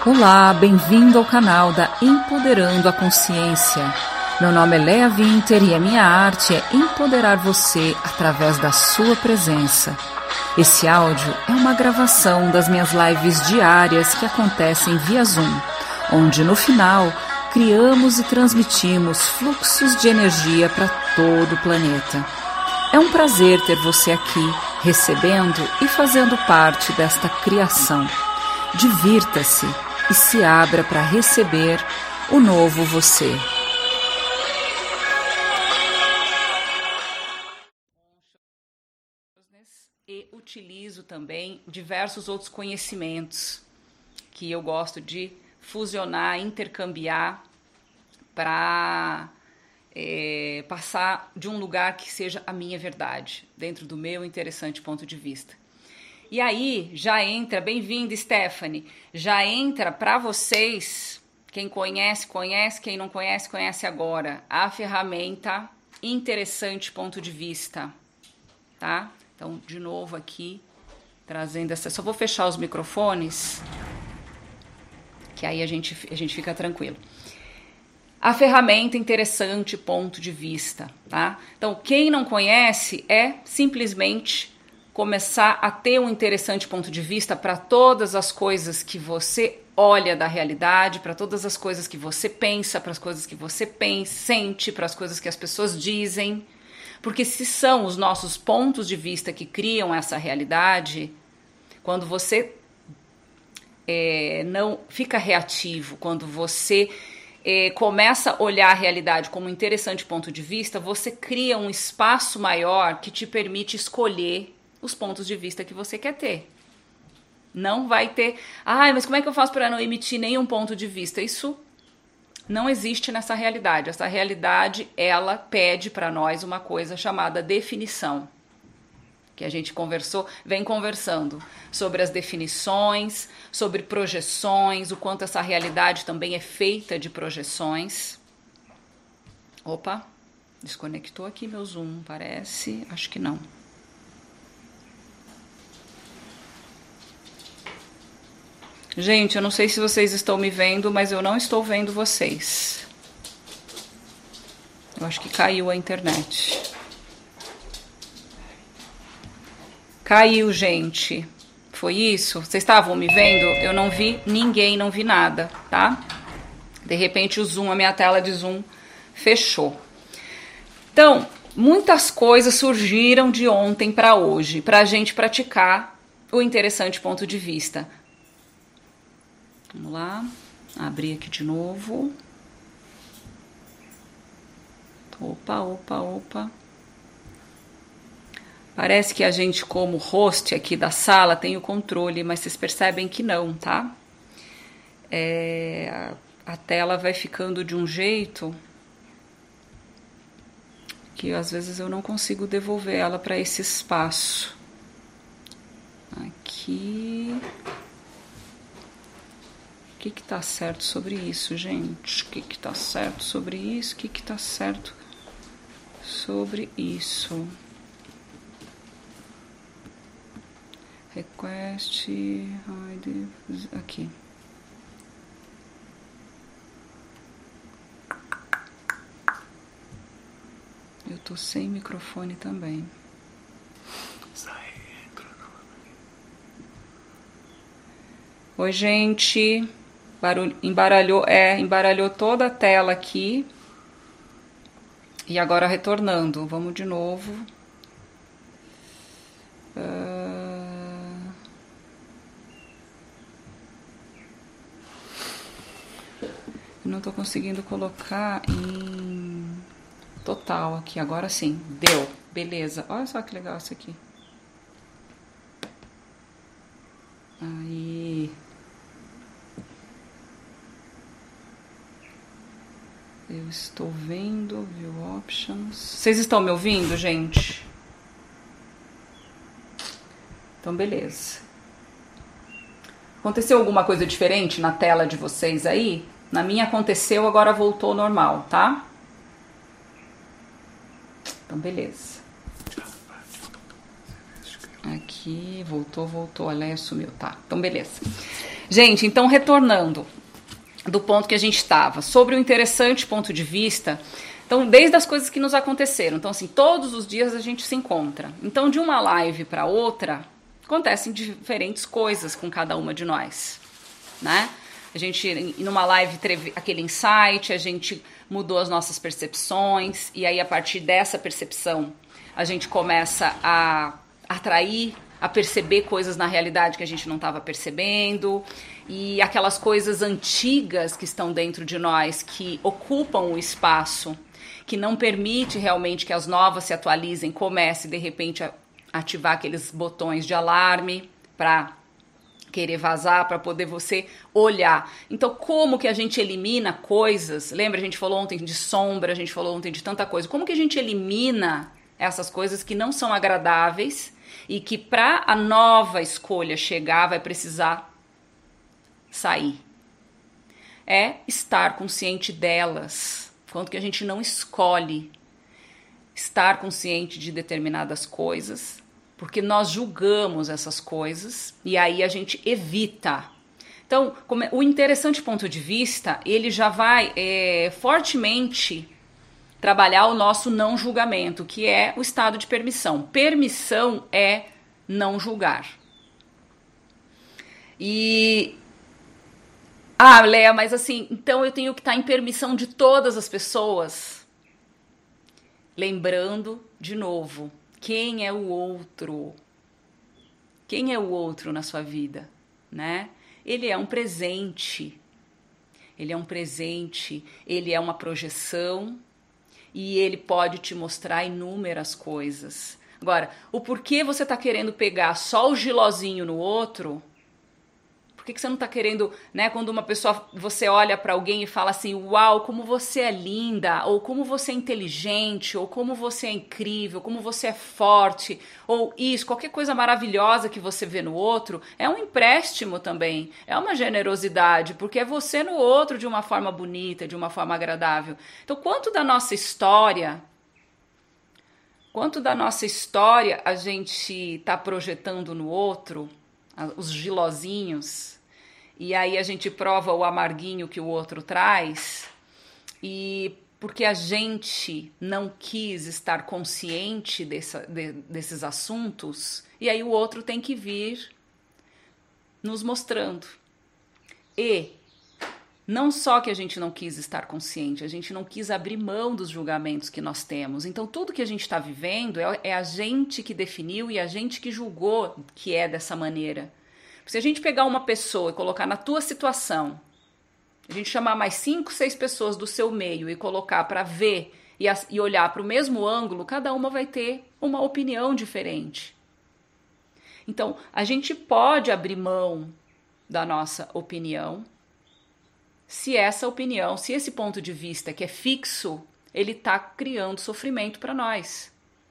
Olá, bem-vindo ao canal da Empoderando a Consciência. Meu nome é Lea Winter e a minha arte é empoderar você através da sua presença. Esse áudio é uma gravação das minhas lives diárias que acontecem via Zoom, onde no final criamos e transmitimos fluxos de energia para todo o planeta. É um prazer ter você aqui, recebendo e fazendo parte desta criação. Divirta-se e se abra para receber o novo você. E utilizo também diversos outros conhecimentos que eu gosto de fusionar, intercambiar para passar de um lugar que seja a minha verdade, dentro do meu interessante ponto de vista. E aí já entra, bem-vinda Stephanie, já entra para vocês, quem conhece, conhece, quem não conhece, conhece agora, a ferramenta interessante ponto de vista, tá? Então, de novo aqui, trazendo essa... Só vou fechar os microfones, que aí a gente fica tranquilo. A ferramenta interessante ponto de vista, tá? Então, quem não conhece é simplesmente começar a ter um interessante ponto de vista para todas as coisas que você olha da realidade, para todas as coisas que você pensa, para as coisas que você sente, para as coisas que as pessoas dizem. Porque se são os nossos pontos de vista que criam essa realidade, quando você não fica reativo, quando você começa a olhar a realidade como um interessante ponto de vista, você cria um espaço maior que te permite escolher os pontos de vista que você quer ter. Não vai ter, mas como é que eu faço para não emitir nenhum ponto de vista? Isso não existe nessa realidade. Essa realidade, ela pede para nós uma coisa chamada definição, que a gente vem conversando sobre as definições, sobre projeções, o quanto essa realidade também é feita de projeções. Opa, desconectou aqui meu Zoom, parece, acho que não. Gente, eu não sei se vocês estão me vendo, mas eu não estou vendo vocês. Eu acho que caiu a internet. Caiu, gente. Foi isso? Vocês estavam me vendo? Eu não vi ninguém, não vi nada, tá? De repente o Zoom, a minha tela de Zoom fechou. Então, muitas coisas surgiram de ontem para hoje, para a gente praticar o interessante ponto de vista. Vamos lá, abrir aqui de novo. Opa. Parece que a gente, como host aqui da sala, tem o controle, mas vocês percebem que não, tá? A tela vai ficando de um jeito que às vezes eu não consigo devolver ela para esse espaço. Aqui... O que tá certo sobre isso, gente? O que tá certo sobre isso? O que tá certo sobre isso? Request, hide, aqui. Eu tô sem microfone também. Oi, gente. Embaralhou toda a tela aqui. E agora retornando. Vamos de novo. Eu não tô conseguindo colocar em total aqui. Agora sim. Deu. Beleza. Olha só que legal isso aqui. Aí... Eu estou vendo, View Options. Vocês estão me ouvindo, gente? Então, beleza. Aconteceu alguma coisa diferente na tela de vocês aí? Na minha aconteceu, agora voltou ao normal, tá? Então, beleza. Aqui, voltou, a Leia sumiu, tá? Então, beleza. Gente, então retornando do ponto que a gente estava, sobre o interessante ponto de vista, então desde as coisas que nos aconteceram, então assim, todos os dias a gente se encontra, então de uma live para outra, acontecem diferentes coisas com cada uma de nós, né? A gente, numa live, teve aquele insight, a gente mudou as nossas percepções, e aí a partir dessa percepção, a gente começa a atrair, a perceber coisas na realidade que a gente não estava percebendo, e aquelas coisas antigas que estão dentro de nós, que ocupam o espaço, que não permite realmente que as novas se atualizem, comece de repente a ativar aqueles botões de alarme para querer vazar, para poder você olhar. Então, como que a gente elimina coisas? Lembra, a gente falou ontem de sombra, a gente falou ontem de tanta coisa. Como que a gente elimina essas coisas que não são agradáveis e que para a nova escolha chegar vai precisar sair? É estar consciente delas. Quanto que a gente não escolhe estar consciente de determinadas coisas, porque nós julgamos essas coisas e aí a gente evita. Então, o interessante ponto de vista, ele já vai fortemente trabalhar o nosso não julgamento, que é o estado de permissão. Permissão é não julgar. E... Léa, mas assim, então eu tenho que estar em permissão de todas as pessoas? Lembrando, de novo, quem é o outro? Quem é o outro na sua vida, né? Ele é um presente. Ele é um presente, ele é uma projeção e ele pode te mostrar inúmeras coisas. Agora, o porquê você está querendo pegar só o gilozinho no outro? Por que você não está querendo, né? Quando uma pessoa, você olha para alguém e fala assim, uau, como você é linda, ou como você é inteligente, ou como você é incrível, como você é forte, ou isso, qualquer coisa maravilhosa que você vê no outro, é um empréstimo também, é uma generosidade, porque é você no outro de uma forma bonita, de uma forma agradável. Então, quanto da nossa história a gente está projetando no outro, os gilozinhos, e aí a gente prova o amarguinho que o outro traz, e porque a gente não quis estar consciente desses assuntos, e aí o outro tem que vir nos mostrando. E não só que a gente não quis estar consciente, a gente não quis abrir mão dos julgamentos que nós temos. Então tudo que a gente está vivendo é a gente que definiu e a gente que julgou que é dessa maneira. Se a gente pegar uma pessoa e colocar na tua situação, a gente chamar mais 5, 6 pessoas do seu meio e colocar para ver e olhar para o mesmo ângulo, cada uma vai ter uma opinião diferente. Então, a gente pode abrir mão da nossa opinião, se esse ponto de vista que é fixo, ele está criando sofrimento para nós.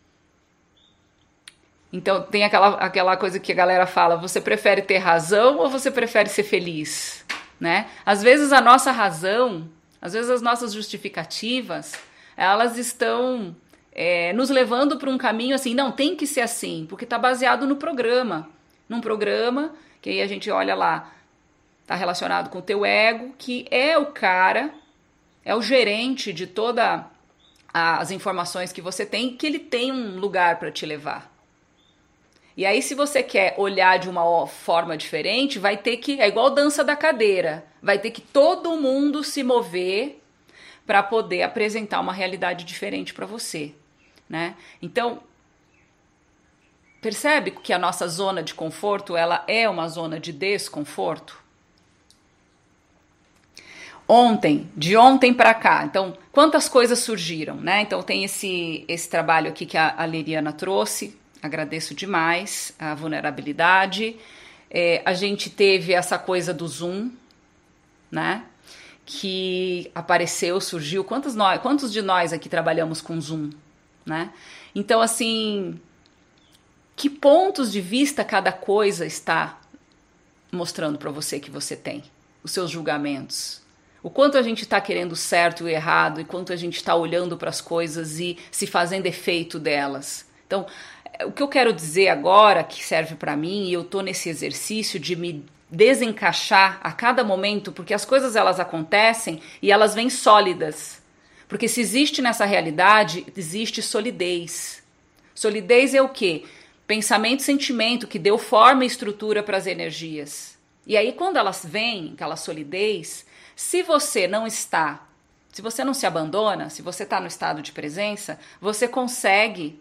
Então, tem aquela coisa que a galera fala, você prefere ter razão ou você prefere ser feliz? Né? Às vezes a nossa razão, às vezes as nossas justificativas, elas estão nos levando para um caminho assim, não, tem que ser assim, porque está baseado no programa. Num programa, que aí a gente olha lá, está relacionado com o teu ego, que é o cara, é o gerente de todas as informações que você tem, que ele tem um lugar para te levar. E aí, se você quer olhar de uma forma diferente, vai ter que, é igual dança da cadeira, vai ter que todo mundo se mover para poder apresentar uma realidade diferente para você, né? Então, percebe que a nossa zona de conforto, ela é uma zona de desconforto? De ontem para cá, então, quantas coisas surgiram, né? Então, tem esse trabalho aqui que a Leriana trouxe, agradeço demais a vulnerabilidade. A gente teve essa coisa do Zoom, né? Que apareceu, surgiu. Quantos de nós aqui trabalhamos com Zoom, né? Então, assim, que pontos de vista cada coisa está mostrando para você que você tem? Os seus julgamentos. O quanto a gente está querendo certo e errado, e quanto a gente está olhando para as coisas e se fazendo efeito delas. Então, o que eu quero dizer agora, que serve para mim, e eu estou nesse exercício de me desencaixar a cada momento, porque as coisas elas acontecem e elas vêm sólidas. Porque se existe nessa realidade, existe solidez. Solidez é o quê? Pensamento e sentimento que deu forma e estrutura para as energias. E aí quando elas vêm, aquela solidez, se você não se abandona, se você está no estado de presença, você consegue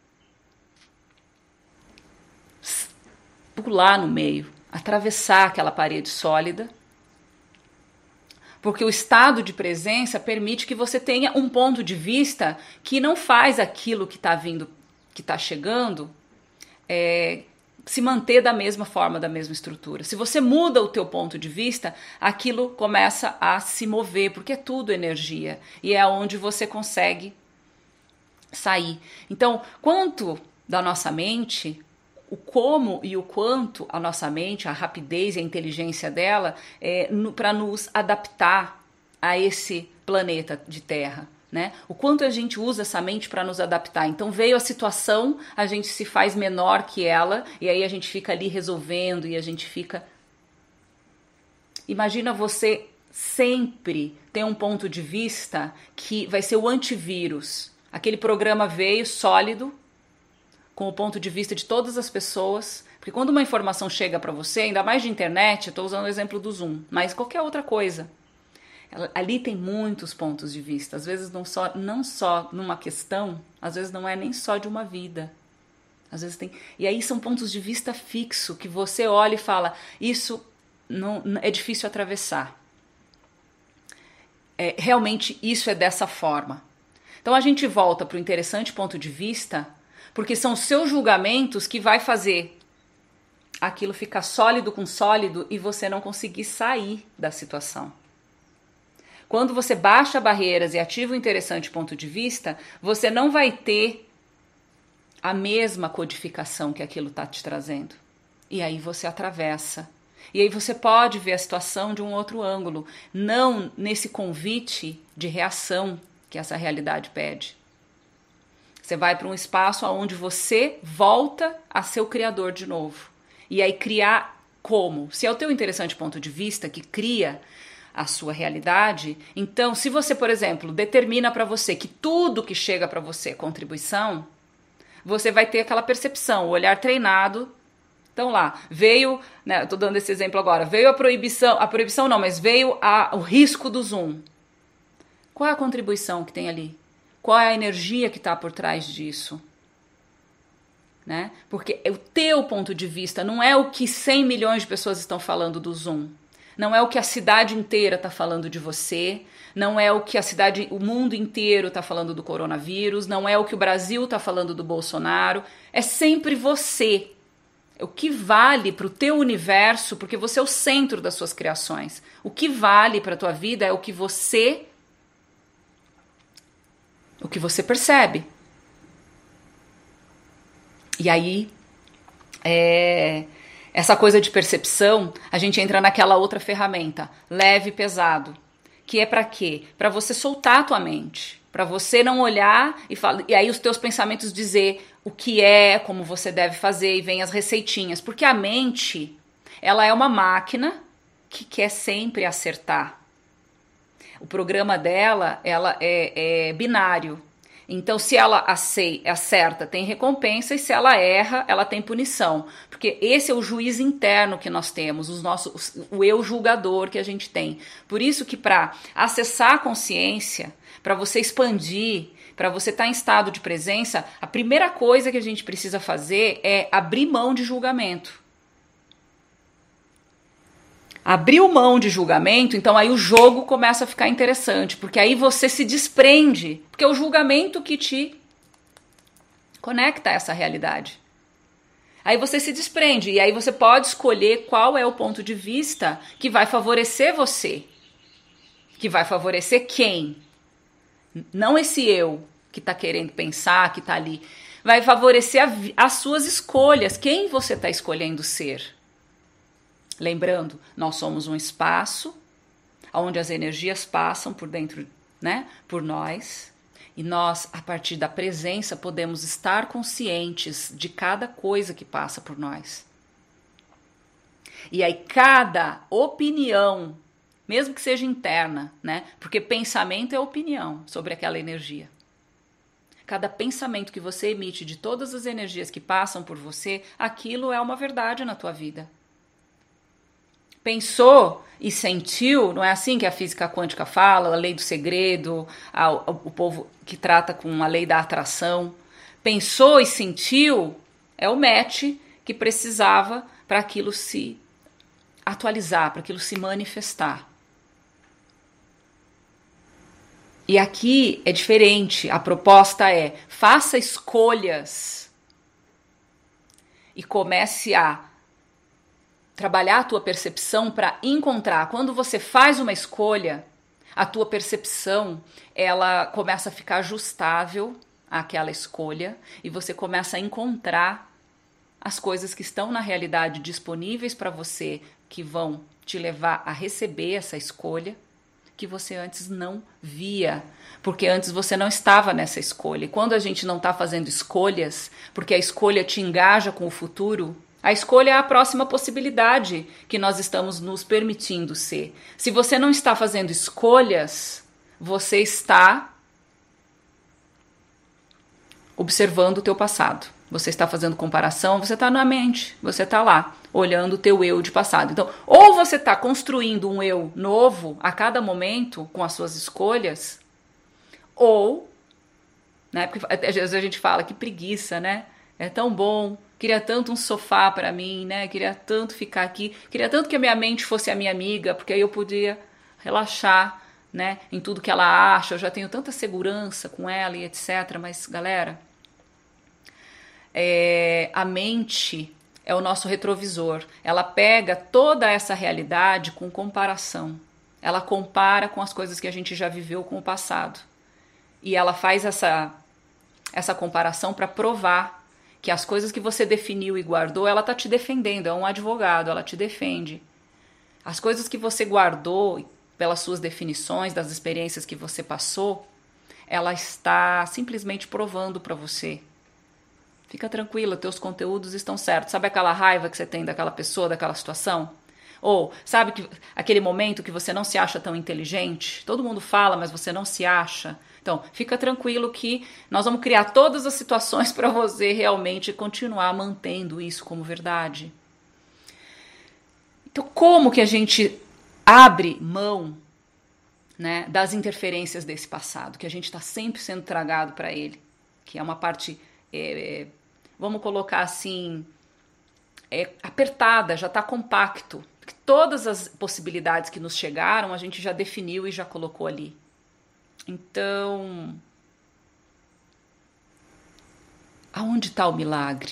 pular no meio, atravessar aquela parede sólida, porque o estado de presença permite que você tenha um ponto de vista que não faz aquilo que está vindo, que está chegando, se manter da mesma forma, da mesma estrutura. Se você muda o teu ponto de vista, aquilo começa a se mover, porque é tudo energia, e é onde você consegue sair. Então, quanto da nossa mente, o como e o quanto a nossa mente, a rapidez e a inteligência dela para nos adaptar a esse planeta de Terra, né? O quanto a gente usa essa mente para nos adaptar. Então veio a situação, a gente se faz menor que ela e aí a gente fica ali resolvendo e a gente fica... Imagina você sempre ter um ponto de vista que vai ser o antivírus. Aquele programa veio sólido, com o ponto de vista de todas as pessoas, porque quando uma informação chega para você, ainda mais de internet, eu estou usando o exemplo do Zoom, mas qualquer outra coisa, ali tem muitos pontos de vista, às vezes não só numa questão, às vezes não é nem só de uma vida, às vezes tem, e aí são pontos de vista fixo, que você olha e fala, isso não, é difícil atravessar, realmente isso é dessa forma. Então a gente volta para o interessante ponto de vista, porque são os seus julgamentos que vai fazer aquilo ficar sólido com sólido e você não conseguir sair da situação. Quando você baixa barreiras e ativa o interessante ponto de vista, você não vai ter a mesma codificação que aquilo está te trazendo. E aí você atravessa. E aí você pode ver a situação de um outro ângulo, não nesse convite de reação que essa realidade pede. Você vai para um espaço onde você volta a ser o criador de novo. E aí criar como? Se é o teu interessante ponto de vista que cria a sua realidade, então se você, por exemplo, determina para você que tudo que chega para você é contribuição, você vai ter aquela percepção, o olhar treinado. Então lá, veio, né, eu tô dando esse exemplo agora, veio a proibição não, mas veio o risco do Zoom. Qual é a contribuição que tem ali? Qual é a energia que está por trás disso? Né? Porque o teu ponto de vista não é o que 100 milhões de pessoas estão falando do Zoom. Não é o que a cidade inteira está falando de você. Não é o que o mundo inteiro está falando do coronavírus. Não é o que o Brasil está falando do Bolsonaro. É sempre você. O que vale para o teu universo, porque você é o centro das suas criações. O que vale para a tua vida é o que você percebe. E aí, essa coisa de percepção, a gente entra naquela outra ferramenta, leve e pesado, que é para quê? Para você soltar a tua mente, para você não olhar e aí os teus pensamentos dizer o que é, como você deve fazer, e vem as receitinhas, porque a mente, ela é uma máquina que quer sempre acertar. O programa dela, ela é binário. Então, se ela acerta, tem recompensa, e se ela erra, ela tem punição. Porque esse é o juiz interno que nós temos, o eu julgador que a gente tem. Por isso que para acessar a consciência, para você expandir, para você estar em estado de presença, a primeira coisa que a gente precisa fazer é abrir mão de julgamento. Abriu mão de julgamento, então aí o jogo começa a ficar interessante, porque aí você se desprende, porque é o julgamento que te conecta a essa realidade. Aí você se desprende, e aí você pode escolher qual é o ponto de vista que vai favorecer você. Que vai favorecer quem? Não esse eu que está querendo pensar, que está ali. Vai favorecer as suas escolhas, quem você está escolhendo ser. Lembrando, nós somos um espaço onde as energias passam por dentro, né, por nós, e nós, a partir da presença, podemos estar conscientes de cada coisa que passa por nós. E aí cada opinião, mesmo que seja interna, né? Porque pensamento é opinião sobre aquela energia. Cada pensamento que você emite de todas as energias que passam por você, aquilo é uma verdade na tua vida. Pensou e sentiu, não é assim que a física quântica fala, a lei do segredo, o povo que trata com a lei da atração. Pensou e sentiu, é o match que precisava para aquilo se atualizar, para aquilo se manifestar. E aqui é diferente, a proposta é: faça escolhas e comece a trabalhar a tua percepção para encontrar. Quando você faz uma escolha, a tua percepção ela começa a ficar ajustável àquela escolha e você começa a encontrar as coisas que estão na realidade disponíveis para você, que vão te levar a receber essa escolha que você antes não via, porque antes você não estava nessa escolha. E quando a gente não está fazendo escolhas, porque a escolha te engaja com o futuro, a escolha é a próxima possibilidade que nós estamos nos permitindo ser. Se você não está fazendo escolhas, você está observando o teu passado. Você está fazendo comparação, você está na mente, você está lá, olhando o teu eu de passado. Então, ou você está construindo um eu novo a cada momento com as suas escolhas, ou, né, porque às vezes a gente fala que preguiça, né? É tão bom, queria tanto um sofá para mim, né? Queria tanto ficar aqui, queria tanto que a minha mente fosse a minha amiga, porque aí eu podia relaxar, né, em tudo que ela acha, eu já tenho tanta segurança com ela e etc. Mas, galera, a mente é o nosso retrovisor. Ela pega toda essa realidade com comparação. Ela compara com as coisas que a gente já viveu com o passado. E ela faz essa comparação para provar que as coisas que você definiu e guardou, ela está te defendendo. É um advogado, ela te defende. As coisas que você guardou pelas suas definições, das experiências que você passou, ela está simplesmente provando para você. Fica tranquila, teus conteúdos estão certos. Sabe aquela raiva que você tem daquela pessoa, daquela situação? Ou sabe que aquele momento que você não se acha tão inteligente? Todo mundo fala, mas você não se acha. Então, fica tranquilo que nós vamos criar todas as situações para você realmente continuar mantendo isso como verdade. Então, como que a gente abre mão, né, das interferências desse passado, que a gente está sempre sendo tragado para ele, que é uma parte... vamos colocar assim, apertada, já está compacto. Porque todas as possibilidades que nos chegaram, a gente já definiu e já colocou ali. Então, aonde está o milagre?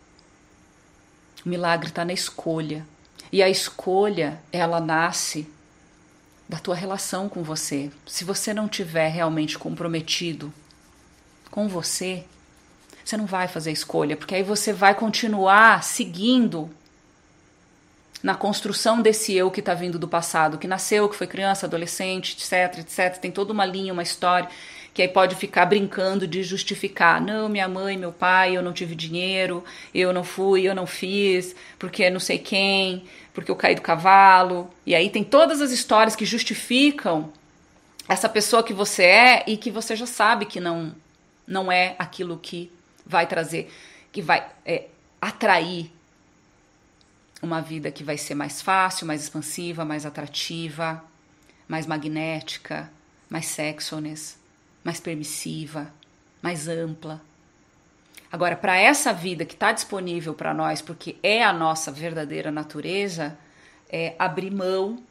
O milagre está na escolha. E a escolha, ela nasce da tua relação com você. Se você não tiver realmente comprometido com você não vai fazer escolha, porque aí você vai continuar seguindo na construção desse eu que está vindo do passado, que nasceu, que foi criança, adolescente, etc, etc. Tem toda uma linha, uma história, que aí pode ficar brincando de justificar. Não, minha mãe, meu pai, eu não tive dinheiro, eu não fui, eu não fiz, porque não sei quem, porque eu caí do cavalo. E aí tem todas as histórias que justificam essa pessoa que você é e que você já sabe que não é aquilo que vai trazer, que vai atrair uma vida que vai ser mais fácil, mais expansiva, mais atrativa, mais magnética, mais sexualness, mais permissiva, mais ampla. Agora, para essa vida que está disponível para nós, porque é a nossa verdadeira natureza, é abrir mão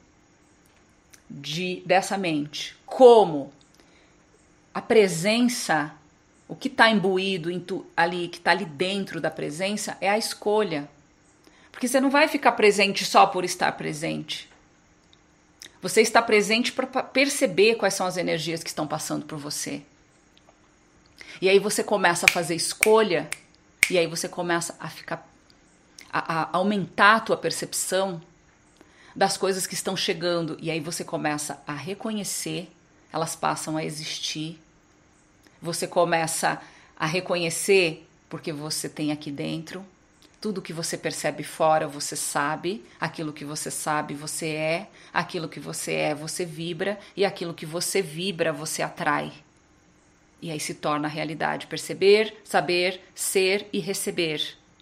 dessa mente. Como? A presença, o que está imbuído ali, que está ali dentro da presença, é a escolha. Porque você não vai ficar presente só por estar presente. Você está presente para perceber quais são as energias que estão passando por você. E aí você começa a fazer escolha, e aí você começa a aumentar a tua percepção das coisas que estão chegando. E aí você começa a reconhecer, elas passam a existir. Você começa a reconhecer porque você tem aqui dentro. Tudo que você percebe fora, você sabe. Aquilo que você sabe, você é. Aquilo que você é, você vibra. E aquilo que você vibra, você atrai. E aí se torna realidade. Perceber, saber, ser e receber.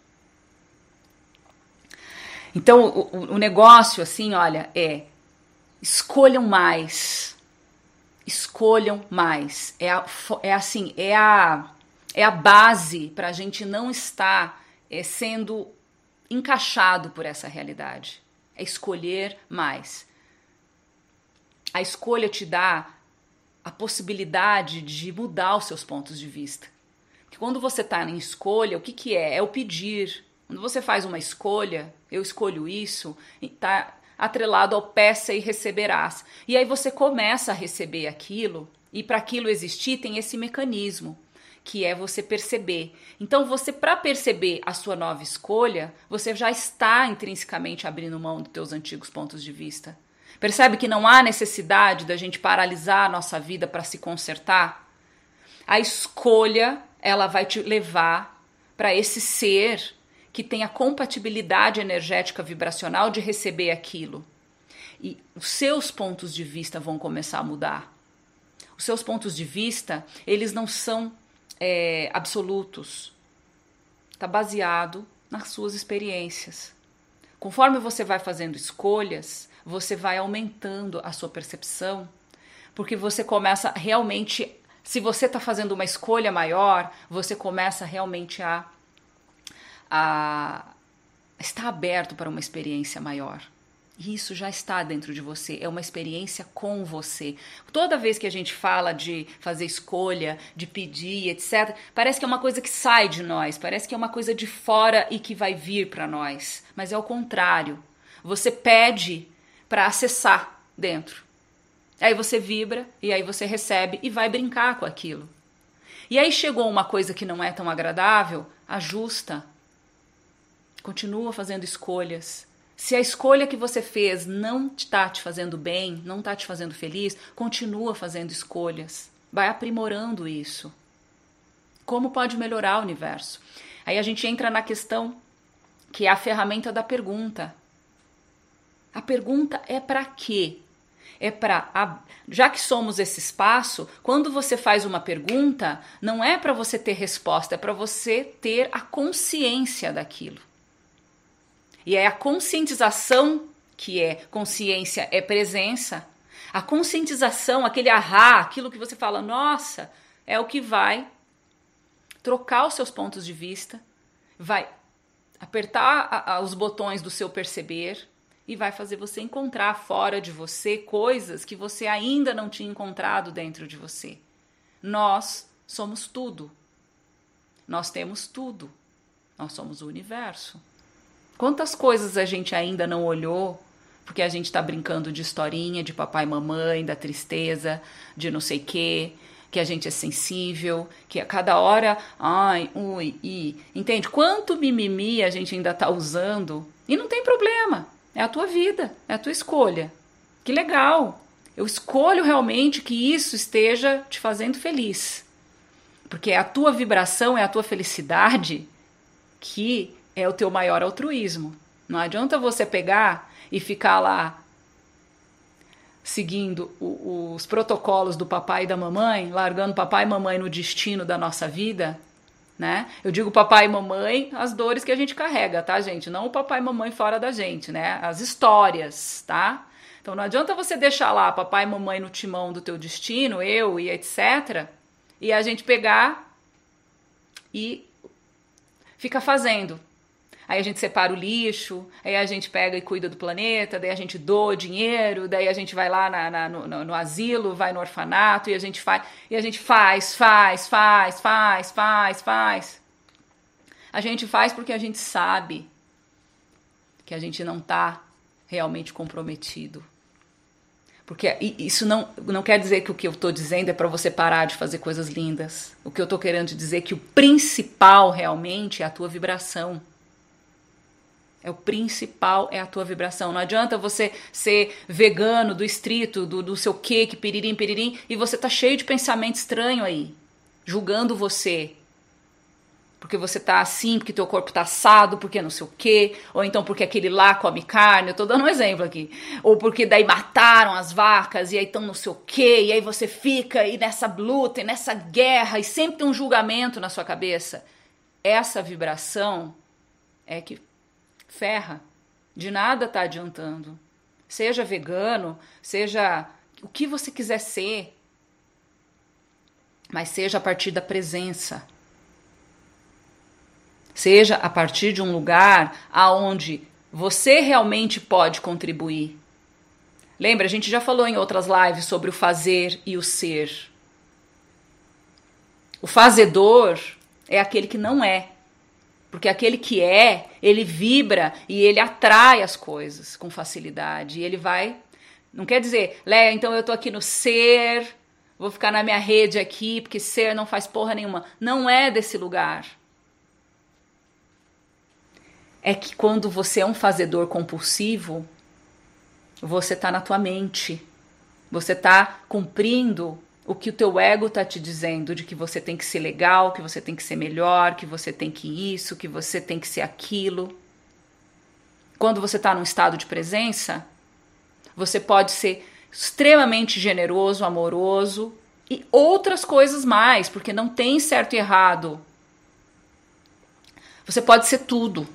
Então, o negócio, assim, olha, escolham mais. Escolham mais. É a base para a gente não estar sendo encaixado por essa realidade. É escolher mais. A escolha te dá a possibilidade de mudar os seus pontos de vista. Porque quando você está em escolha, o que é? É o pedir. Quando você faz uma escolha, eu escolho isso, está atrelado ao peça e receberás. E aí você começa a receber aquilo, e para aquilo existir tem esse mecanismo, que é você perceber. Então você, para perceber a sua nova escolha, você já está intrinsecamente abrindo mão dos teus antigos pontos de vista. Percebe que não há necessidade da gente paralisar a nossa vida para se consertar? A escolha, ela vai te levar para esse ser que tem a compatibilidade energética vibracional de receber aquilo. E os seus pontos de vista vão começar a mudar. Os seus pontos de vista, eles não são absolutos. Está baseado nas suas experiências. Conforme você vai fazendo escolhas, você vai aumentando a sua percepção, porque você começa realmente, se você está fazendo uma escolha maior, você começa realmente a estar aberto para uma experiência maior. E isso já está dentro de você, é uma experiência com você. Toda vez que a gente fala de fazer escolha, de pedir, etc., parece que é uma coisa que sai de nós, parece que é uma coisa de fora e que vai vir para nós. Mas é o contrário. Você pede para acessar dentro. Aí você vibra, e aí você recebe e vai brincar com aquilo. E aí chegou uma coisa que não é tão agradável, ajusta. Continua fazendo escolhas. Se a escolha que você fez não está te fazendo bem, não está te fazendo feliz, continua fazendo escolhas. Vai aprimorando isso. Como pode melhorar o universo? Aí a gente entra na questão que é a ferramenta da pergunta. A pergunta é para quê? Já que somos esse espaço, quando você faz uma pergunta, não é para você ter resposta, é para você ter a consciência daquilo. E é a conscientização, que é consciência, é presença. A conscientização, aquele ahá, aquilo que você fala, nossa, é o que vai trocar os seus pontos de vista, vai apertar os botões do seu perceber e vai fazer você encontrar fora de você coisas que você ainda não tinha encontrado dentro de você. Nós somos tudo. Nós temos tudo. Nós somos o universo. Quantas coisas a gente ainda não olhou, porque a gente está brincando de historinha, de papai e mamãe, da tristeza, de não sei o quê, que a gente é sensível, que a cada hora, ai, ui, i. Entende? Quanto mimimi a gente ainda está usando e não tem problema. É a tua vida, é a tua escolha. Que legal! Eu escolho realmente que isso esteja te fazendo feliz. Porque é a tua vibração, é a tua felicidade que é o teu maior altruísmo. Não adianta você pegar e ficar lá seguindo os protocolos do papai e da mamãe, largando papai e mamãe no destino da nossa vida, né? Eu digo papai e mamãe, as dores que a gente carrega, tá, gente? Não o papai e mamãe fora da gente, né? As histórias, tá? Então não adianta você deixar lá papai e mamãe no timão do teu destino, eu e etc., e a gente pegar e fica fazendo. Aí a gente separa o lixo, aí a gente pega e cuida do planeta, daí a gente doa dinheiro, daí a gente vai lá no asilo, vai no orfanato, e a gente faz. A gente faz porque a gente sabe que a gente não está realmente comprometido. Porque isso não quer dizer que o que eu estou dizendo é para você parar de fazer coisas lindas. O que eu estou querendo dizer é que o principal realmente é a tua vibração. O principal é a tua vibração. Não adianta você ser vegano, do estrito, do seu quê, que piririm, e você tá cheio de pensamento estranho aí, julgando você. porque você tá assim, porque teu corpo tá assado, porque não sei o quê, ou então porque aquele lá come carne, eu tô dando um exemplo aqui, ou porque daí mataram as vacas e aí estão não sei o quê, e aí você fica aí nessa luta, e nessa guerra, e sempre tem um julgamento na sua cabeça. Essa vibração é que ferra, de nada tá adiantando. Seja vegano, seja o que você quiser ser, mas seja a partir da presença. Seja a partir de um lugar aonde você realmente pode contribuir. Lembra, a gente já falou em outras lives sobre o fazer e o ser. O fazedor é aquele que não é. Porque aquele que é, ele vibra e ele atrai as coisas com facilidade. E ele vai... Não quer dizer, Léa, então eu tô aqui no ser, vou ficar na minha rede aqui, porque ser não faz porra nenhuma. Não é desse lugar. É que quando você é um fazedor compulsivo, você tá na tua mente. Você tá cumprindo o que o teu ego tá te dizendo, de que você tem que ser legal, que você tem que ser melhor, que você tem que isso, que você tem que ser aquilo. Quando você tá num estado de presença, você pode ser extremamente generoso, amoroso e outras coisas mais, porque não tem certo e errado. Você pode ser tudo.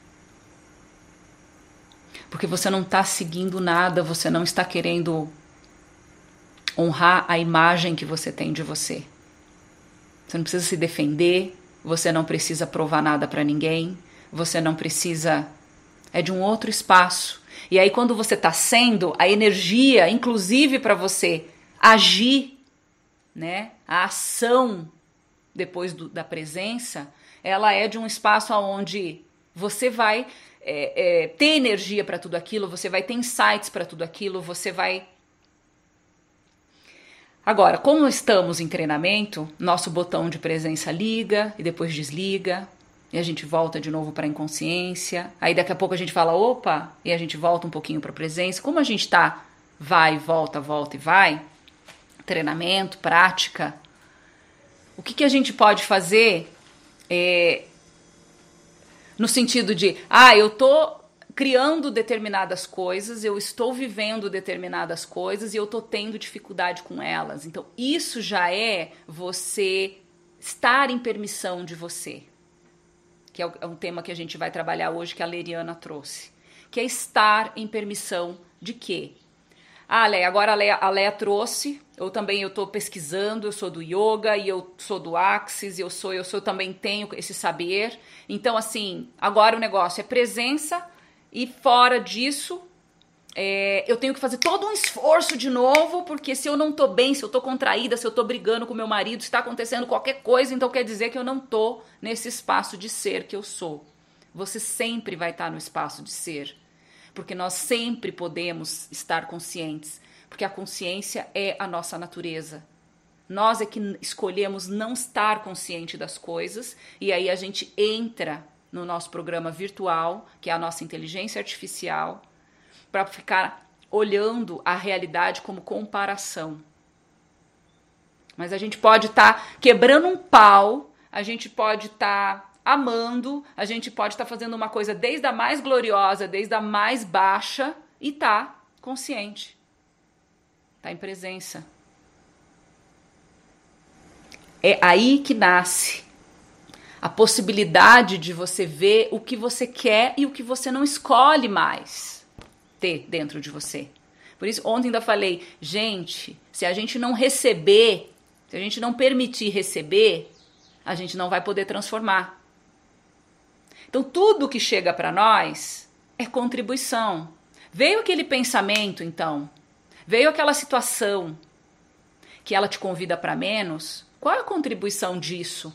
Porque você não está seguindo nada, você não está querendo honrar a imagem que você tem de você. Você não precisa se defender, você não precisa provar nada para ninguém, você não precisa... É de um outro espaço. E aí quando você está sendo, a energia, inclusive para você agir, né? A ação depois da presença, ela é de um espaço onde você vai... ter energia para tudo aquilo, você vai ter insights para tudo aquilo, você vai... Agora, como estamos em treinamento, nosso botão de presença liga e depois desliga, e a gente volta de novo para a inconsciência, aí daqui a pouco a gente fala, opa, e a gente volta um pouquinho para a presença. Como a gente tá, vai, volta e vai, treinamento, prática, o que a gente pode fazer no sentido de, eu tô criando determinadas coisas, eu estou vivendo determinadas coisas e eu tô tendo dificuldade com elas. Então, isso já é você estar em permissão de você. Que é um tema que a gente vai trabalhar hoje, que a Leriana trouxe. Que é estar em permissão de quê? Léa, agora a Léa trouxe, eu tô pesquisando, eu sou do yoga e eu sou do Axis, eu também tenho esse saber. Então, assim, agora o negócio é presença e fora disso, eu tenho que fazer todo um esforço de novo, porque se eu não tô bem, se eu tô contraída, se eu tô brigando com meu marido, se tá acontecendo qualquer coisa, então quer dizer que eu não tô nesse espaço de ser que eu sou. Você sempre vai estar no espaço de ser. Porque nós sempre podemos estar conscientes, porque a consciência é a nossa natureza. Nós é que escolhemos não estar consciente das coisas, e aí a gente entra no nosso programa virtual, que é a nossa inteligência artificial, para ficar olhando a realidade como comparação. Mas a gente pode estar quebrando um pau, a gente pode estar... amando, a gente pode estar fazendo uma coisa desde a mais gloriosa, desde a mais baixa, e tá consciente. Tá em presença. É aí que nasce a possibilidade de você ver o que você quer e o que você não escolhe mais ter dentro de você. Por isso, ontem ainda falei, gente, se a gente não receber, se a gente não permitir receber, a gente não vai poder transformar. Então, tudo que chega para nós é contribuição. Veio aquele pensamento, então, veio aquela situação que ela te convida para menos, qual é a contribuição disso?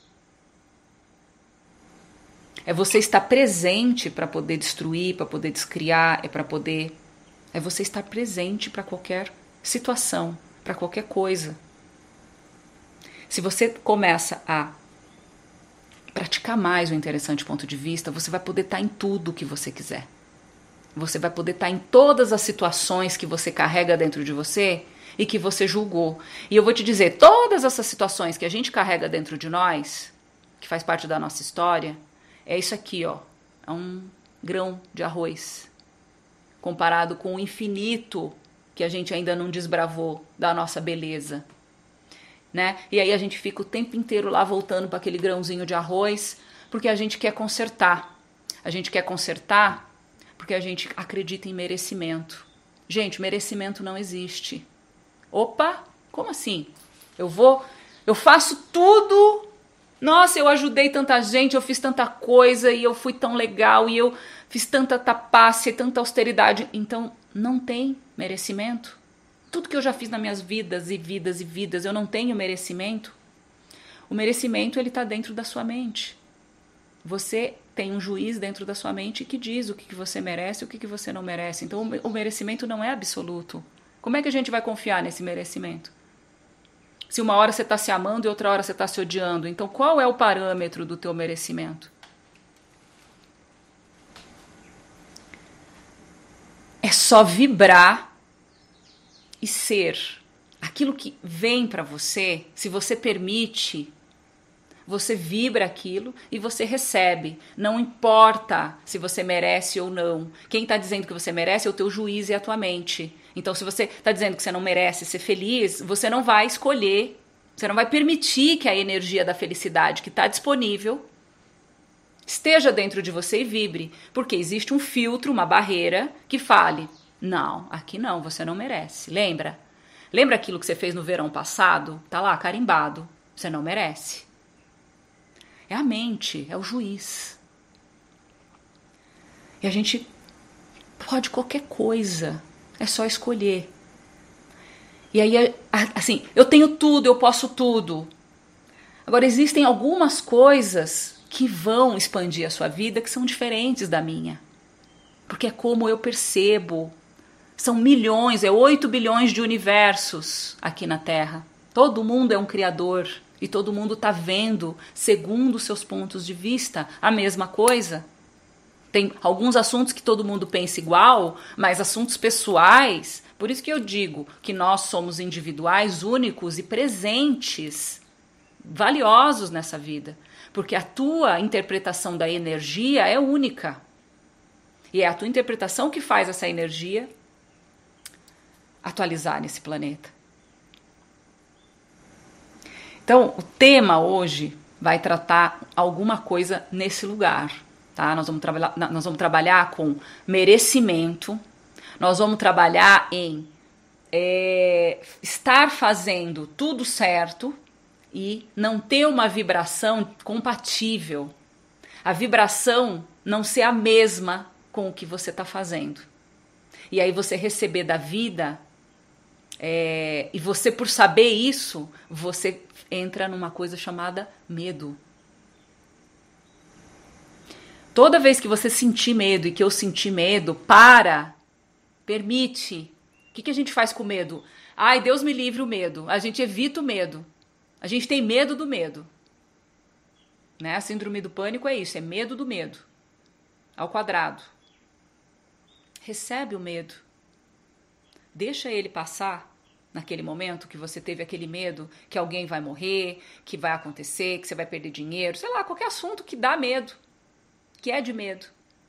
É você estar presente para poder destruir, para poder descriar, é você estar presente para qualquer situação, para qualquer coisa. Se você começa a praticar mais o interessante ponto de vista, você vai poder estar em tudo que você quiser. Você vai poder estar em todas as situações que você carrega dentro de você e que você julgou. E eu vou te dizer, todas essas situações que a gente carrega dentro de nós, que faz parte da nossa história, é isso aqui, ó. É um grão de arroz comparado com o infinito que a gente ainda não desbravou da nossa beleza, né? E aí a gente fica o tempo inteiro lá voltando para aquele grãozinho de arroz, porque a gente quer consertar. A gente quer consertar porque a gente acredita em merecimento. Gente, merecimento não existe. Opa, como assim? Eu faço tudo. Nossa, eu ajudei tanta gente, eu fiz tanta coisa e eu fui tão legal e eu fiz tanta tapaça e tanta austeridade. Então, não tem merecimento. Tudo que eu já fiz nas minhas vidas e vidas e vidas, eu não tenho merecimento. O merecimento, ele está dentro da sua mente. Você tem um juiz dentro da sua mente que diz o que você merece e o que você não merece. Então, o merecimento não é absoluto. Como é que a gente vai confiar nesse merecimento? Se uma hora você está se amando e outra hora você está se odiando. Então, qual é o parâmetro do teu merecimento? É só vibrar e ser. Aquilo que vem para você, se você permite, você vibra aquilo e você recebe. Não importa se você merece ou não. Quem está dizendo que você merece é o teu juiz e a tua mente. Então, se você está dizendo que você não merece ser feliz, você não vai escolher, você não vai permitir que a energia da felicidade que está disponível esteja dentro de você e vibre. Porque existe um filtro, uma barreira que fale, não, aqui não, você não merece. Lembra? Lembra aquilo que você fez no verão passado? Tá lá, carimbado. Você não merece. É a mente, é o juiz. E a gente pode qualquer coisa. É só escolher. E aí, assim, eu tenho tudo, eu posso tudo. Agora, existem algumas coisas que vão expandir a sua vida que são diferentes da minha. Porque é como eu percebo. São milhões, 8 bilhões de universos aqui na Terra. Todo mundo é um criador. E todo mundo está vendo, segundo os seus pontos de vista, a mesma coisa. Tem alguns assuntos que todo mundo pensa igual, mas assuntos pessoais. Por isso que eu digo que nós somos individuais, únicos e presentes, valiosos nessa vida. Porque a tua interpretação da energia é única. E é a tua interpretação que faz essa energia atualizar nesse planeta. Então, o tema hoje vai tratar alguma coisa nesse lugar. Tá? Nós vamos trabalhar com merecimento, nós vamos trabalhar em estar fazendo tudo certo e não ter uma vibração compatível. A vibração não ser a mesma com o que você está fazendo. E aí você receber da vida, e você, por saber isso, você entra numa coisa chamada medo. Toda vez que você sentir medo e que eu sentir medo, permite. O que a gente faz com o medo? Ai, Deus me livre o medo. A gente evita o medo. A gente tem medo do medo. Né? A síndrome do pânico é isso, é medo do medo. Ao quadrado. Recebe o medo. Deixa ele passar naquele momento que você teve aquele medo que alguém vai morrer, que vai acontecer, que você vai perder dinheiro, sei lá, qualquer assunto que dá medo, que é de medo.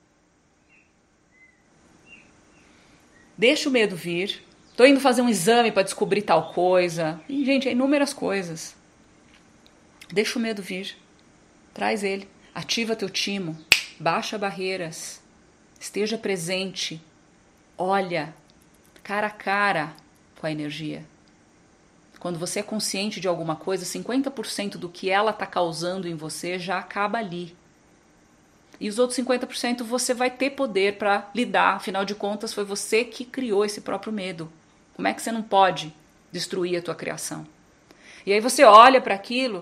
Deixa o medo vir. Tô indo fazer um exame para descobrir tal coisa. E, gente, é inúmeras coisas. Deixa o medo vir. Traz ele. Ativa teu timo. Baixa barreiras. Esteja presente. Olha cara a cara com a energia. Quando você é consciente de alguma coisa, 50% do que ela está causando em você já acaba ali. E os outros 50% você vai ter poder para lidar. Afinal de contas, foi você que criou esse próprio medo. Como é que você não pode destruir a tua criação? E aí você olha para aquilo.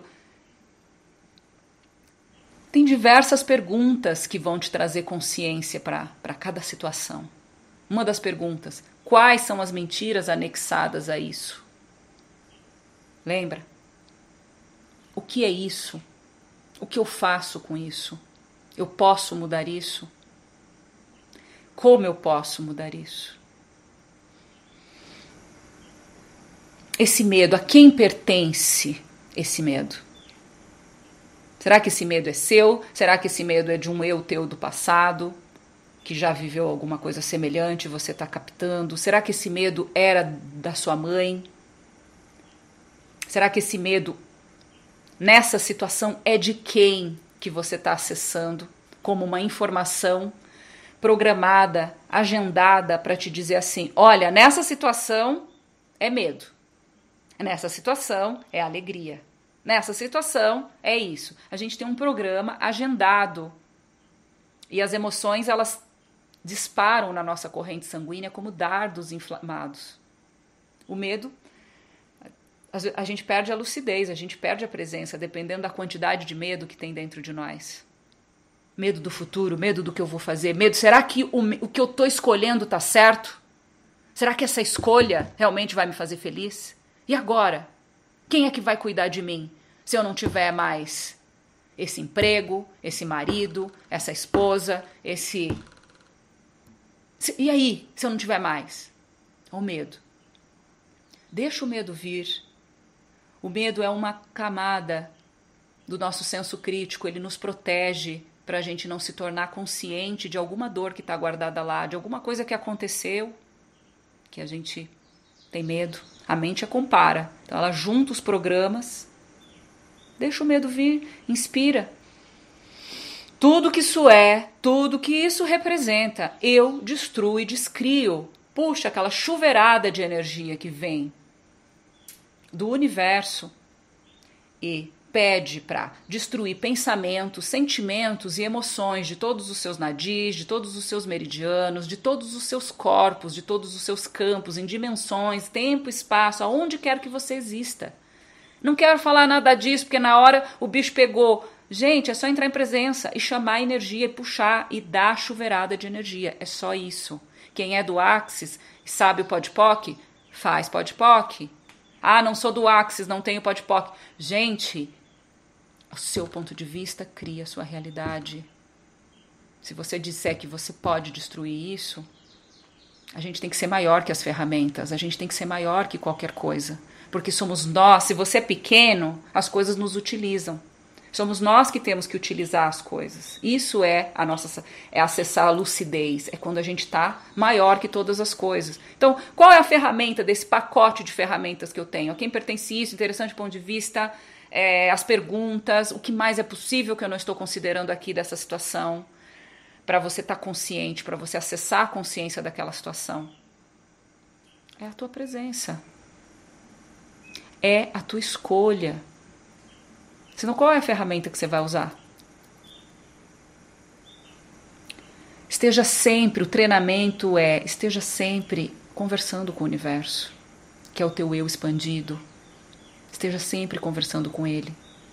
Tem diversas perguntas que vão te trazer consciência para cada situação. Uma das perguntas: quais são as mentiras anexadas a isso? Lembra? O que é isso? O que eu faço com isso? Eu posso mudar isso? Como eu posso mudar isso? Esse medo, a quem pertence esse medo? Será que esse medo é seu? Será que esse medo é de um eu teu do passado, que já viveu alguma coisa semelhante e você está captando? Será que esse medo era da sua mãe? Será que esse medo, nessa situação, é de quem que você está acessando como uma informação programada, agendada para te dizer assim, olha, nessa situação é medo, nessa situação é alegria, nessa situação é isso. A gente tem um programa agendado e as emoções, elas disparam na nossa corrente sanguínea como dardos inflamados. O medo, a gente perde a lucidez, a gente perde a presença, dependendo da quantidade de medo que tem dentro de nós. Medo do futuro, medo do que eu vou fazer, medo, será que o que eu estou escolhendo está certo? Será que essa escolha realmente vai me fazer feliz? E agora? Quem é que vai cuidar de mim se eu não tiver mais esse emprego, esse marido, essa esposa, esse... E aí, se eu não tiver mais? O medo. Deixa o medo vir. O medo é uma camada do nosso senso crítico, ele nos protege para a gente não se tornar consciente de alguma dor que está guardada lá, de alguma coisa que aconteceu, que a gente tem medo. A mente a compara. Então ela junta os programas, deixa o medo vir, inspira. Tudo que isso é, tudo que isso representa, eu destruo e descrio. Puxa, aquela chuveirada de energia que vem do universo e pede para destruir pensamentos, sentimentos e emoções de todos os seus nadis, de todos os seus meridianos, de todos os seus corpos, de todos os seus campos, em dimensões, tempo, espaço, aonde quer que você exista. Não quero falar nada disso, porque na hora o bicho pegou. Gente, é só entrar em presença e chamar a energia e puxar e dar chuveirada de energia. É só isso. Quem é do Axis e sabe o POD-POC, faz POD-POC. Ah, não sou do Axis, não tenho POD-POC. Gente, o seu ponto de vista cria a sua realidade. Se você disser que você pode destruir isso, a gente tem que ser maior que as ferramentas, a gente tem que ser maior que qualquer coisa. Porque somos nós, se você é pequeno, as coisas nos utilizam. Somos nós que temos que utilizar as coisas. Isso é a nossa, é acessar a lucidez, é quando a gente está maior que todas as coisas. Então, qual é a ferramenta desse pacote de ferramentas que eu tenho? A quem pertence isso? Interessante ponto de vista, as perguntas, o que mais é possível que eu não estou considerando aqui dessa situação, para você estar consciente, para você acessar a consciência daquela situação. É a tua presença. É a tua escolha. Senão, qual é a ferramenta que você vai usar? Esteja sempre, o treinamento esteja sempre conversando com o universo, que é o teu eu expandido. Esteja sempre conversando com ele.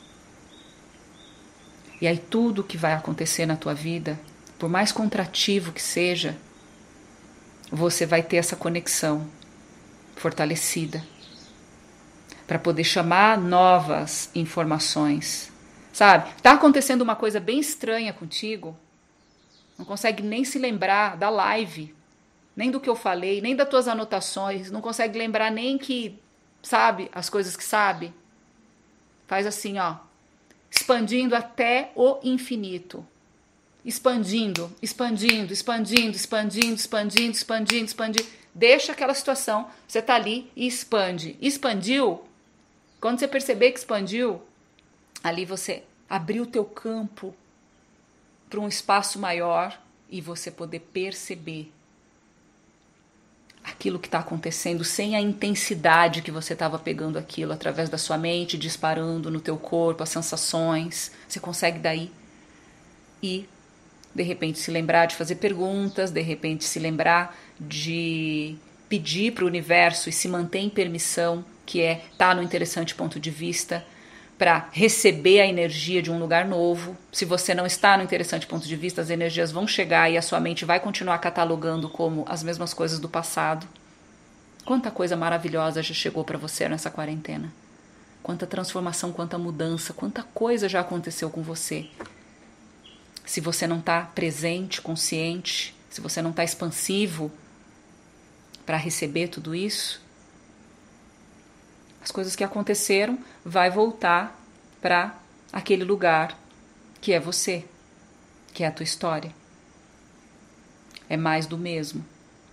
E aí tudo que vai acontecer na tua vida, por mais contrativo que seja, você vai ter essa conexão fortalecida, para poder chamar novas informações, sabe? Tá acontecendo uma coisa bem estranha contigo, não consegue nem se lembrar da live, nem do que eu falei, nem das tuas anotações, não consegue lembrar nem que, sabe, as coisas que sabe. Faz assim, ó, expandindo até o infinito. Expandindo, expandindo, expandindo, expandindo, expandindo, expandindo, expandindo. Deixa aquela situação, você tá ali e expande. Expandiu? Quando você perceber que expandiu, ali você abriu o teu campo para um espaço maior e você poder perceber aquilo que está acontecendo sem a intensidade que você estava pegando aquilo através da sua mente, disparando no teu corpo, as sensações. Você consegue daí ir, de repente, se lembrar de fazer perguntas, de repente se lembrar de pedir para o universo e se manter em permissão, que é estar no interessante ponto de vista, para receber a energia de um lugar novo. Se você não está no interessante ponto de vista, as energias vão chegar e a sua mente vai continuar catalogando como as mesmas coisas do passado. Quanta coisa maravilhosa já chegou para você nessa quarentena. Quanta transformação, quanta mudança, quanta coisa já aconteceu com você. Se você não está presente, consciente, se você não está expansivo para receber tudo isso, as coisas que aconteceram vai voltar para aquele lugar que é você, que é a tua história. É mais do mesmo.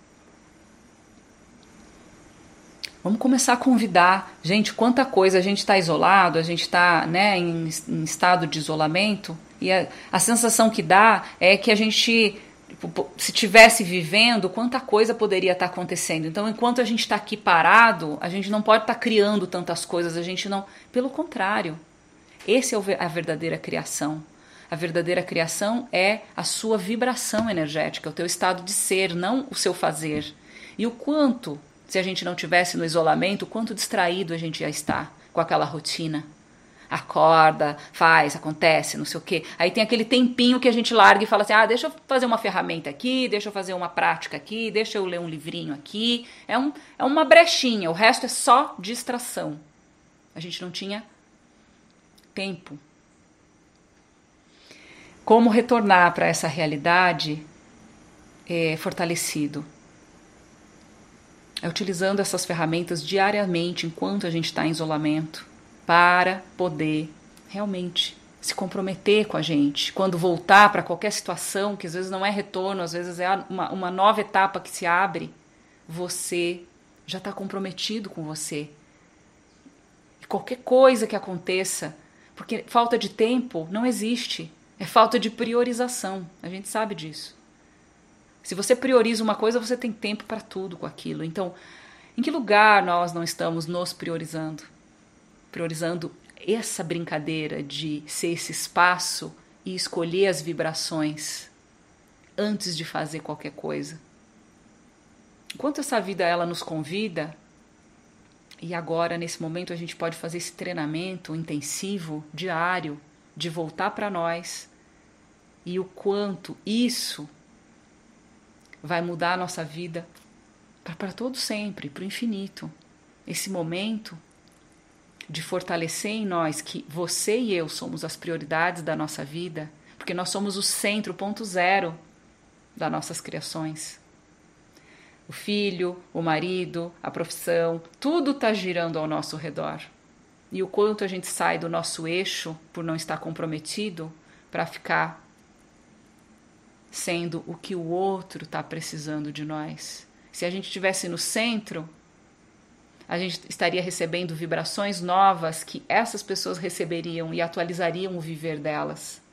Vamos começar a convidar. Gente, quanta coisa, a gente está isolado, a gente está, né, em estado de isolamento, e a sensação que dá é que a gente, se tivesse vivendo, quanta coisa poderia estar acontecendo. Então, enquanto a gente está aqui parado, a gente não pode estar criando tantas coisas, a gente não... Pelo contrário, essa é a verdadeira criação. A verdadeira criação é a sua vibração energética, o teu estado de ser, não o seu fazer. E o quanto, se a gente não tivesse no isolamento, o quanto distraído a gente ia estar com aquela rotina. Acorda, faz, acontece, não sei o quê. Aí tem aquele tempinho que a gente larga e fala assim, deixa eu fazer uma ferramenta aqui, deixa eu fazer uma prática aqui, deixa eu ler um livrinho aqui. É uma brechinha, o resto é só distração. A gente não tinha tempo. Como retornar para essa realidade fortalecido? É utilizando essas ferramentas diariamente enquanto a gente está em isolamento para poder realmente se comprometer com a gente. Quando voltar para qualquer situação, que às vezes não é retorno, às vezes é uma nova etapa que se abre, você já está comprometido com você. E qualquer coisa que aconteça, porque falta de tempo não existe. É falta de priorização, a gente sabe disso. Se você prioriza uma coisa, você tem tempo para tudo com aquilo. Então, em que lugar nós não estamos nos priorizando? Priorizando essa brincadeira de ser esse espaço e escolher as vibrações antes de fazer qualquer coisa. Enquanto essa vida ela nos convida, e agora nesse momento a gente pode fazer esse treinamento intensivo, diário, de voltar para nós, e o quanto isso vai mudar a nossa vida para todo sempre, para o infinito. Esse momento de fortalecer em nós que você e eu somos as prioridades da nossa vida, porque nós somos o centro, o ponto zero das nossas criações. O filho, o marido, a profissão, tudo está girando ao nosso redor. E o quanto a gente sai do nosso eixo por não estar comprometido para ficar sendo o que o outro está precisando de nós. Se a gente estivesse no centro, a gente estaria recebendo vibrações novas que essas pessoas receberiam e atualizariam o viver delas.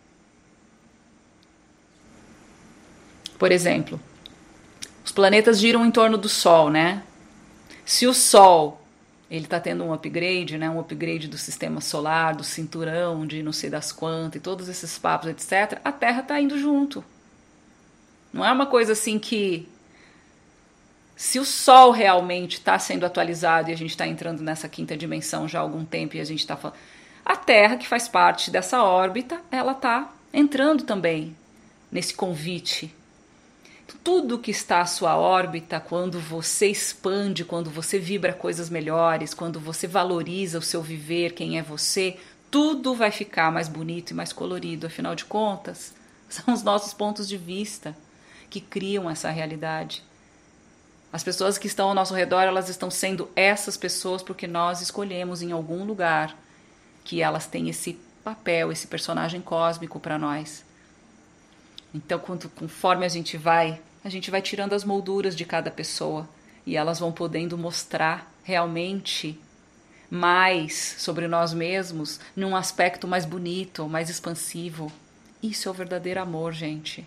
Por exemplo, os planetas giram em torno do Sol, né? Se o Sol ele está tendo um upgrade, né? Um upgrade do sistema solar, do cinturão, de não sei das quantas, e todos esses papos, etc., a Terra está indo junto. Não é uma coisa assim que, se o Sol realmente está sendo atualizado e a gente está entrando nessa quinta dimensão já há algum tempo e a gente está falando, a Terra, que faz parte dessa órbita, ela está entrando também nesse convite. Tudo que está à sua órbita, quando você expande, quando você vibra coisas melhores, quando você valoriza o seu viver, quem é você, tudo vai ficar mais bonito e mais colorido. Afinal de contas, são os nossos pontos de vista que criam essa realidade. As pessoas que estão ao nosso redor, elas estão sendo essas pessoas porque nós escolhemos em algum lugar que elas têm esse papel, esse personagem cósmico para nós. Então, conforme a gente vai tirando as molduras de cada pessoa e elas vão podendo mostrar realmente mais sobre nós mesmos num aspecto mais bonito, mais expansivo. Isso é o verdadeiro amor, gente.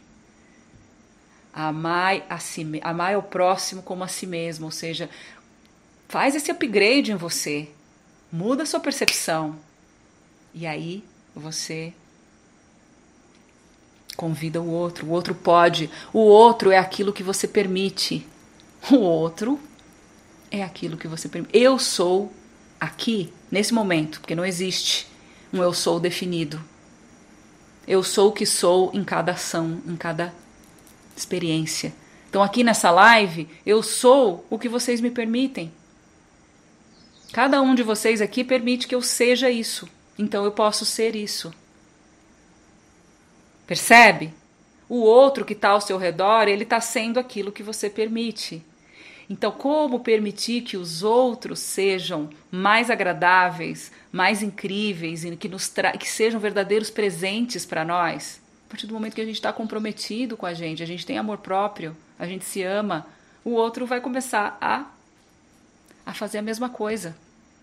Amar o próximo como a si mesmo, ou seja, faz esse upgrade em você, muda a sua percepção e aí você convida o outro pode, o outro é aquilo que você permite, o outro é aquilo que você permite. Eu sou aqui, nesse momento, porque não existe um eu sou definido. Eu sou o que sou em cada ação, em cada experiência. Então aqui nessa live, eu sou o que vocês me permitem. Cada um de vocês aqui permite que eu seja isso. Então eu posso ser isso. Percebe? O outro que está ao seu redor, ele está sendo aquilo que você permite. Então, como permitir que os outros sejam mais agradáveis, mais incríveis e que sejam verdadeiros presentes para nós? A partir do momento que a gente está comprometido com a gente tem amor próprio, a gente se ama, o outro vai começar a fazer a mesma coisa.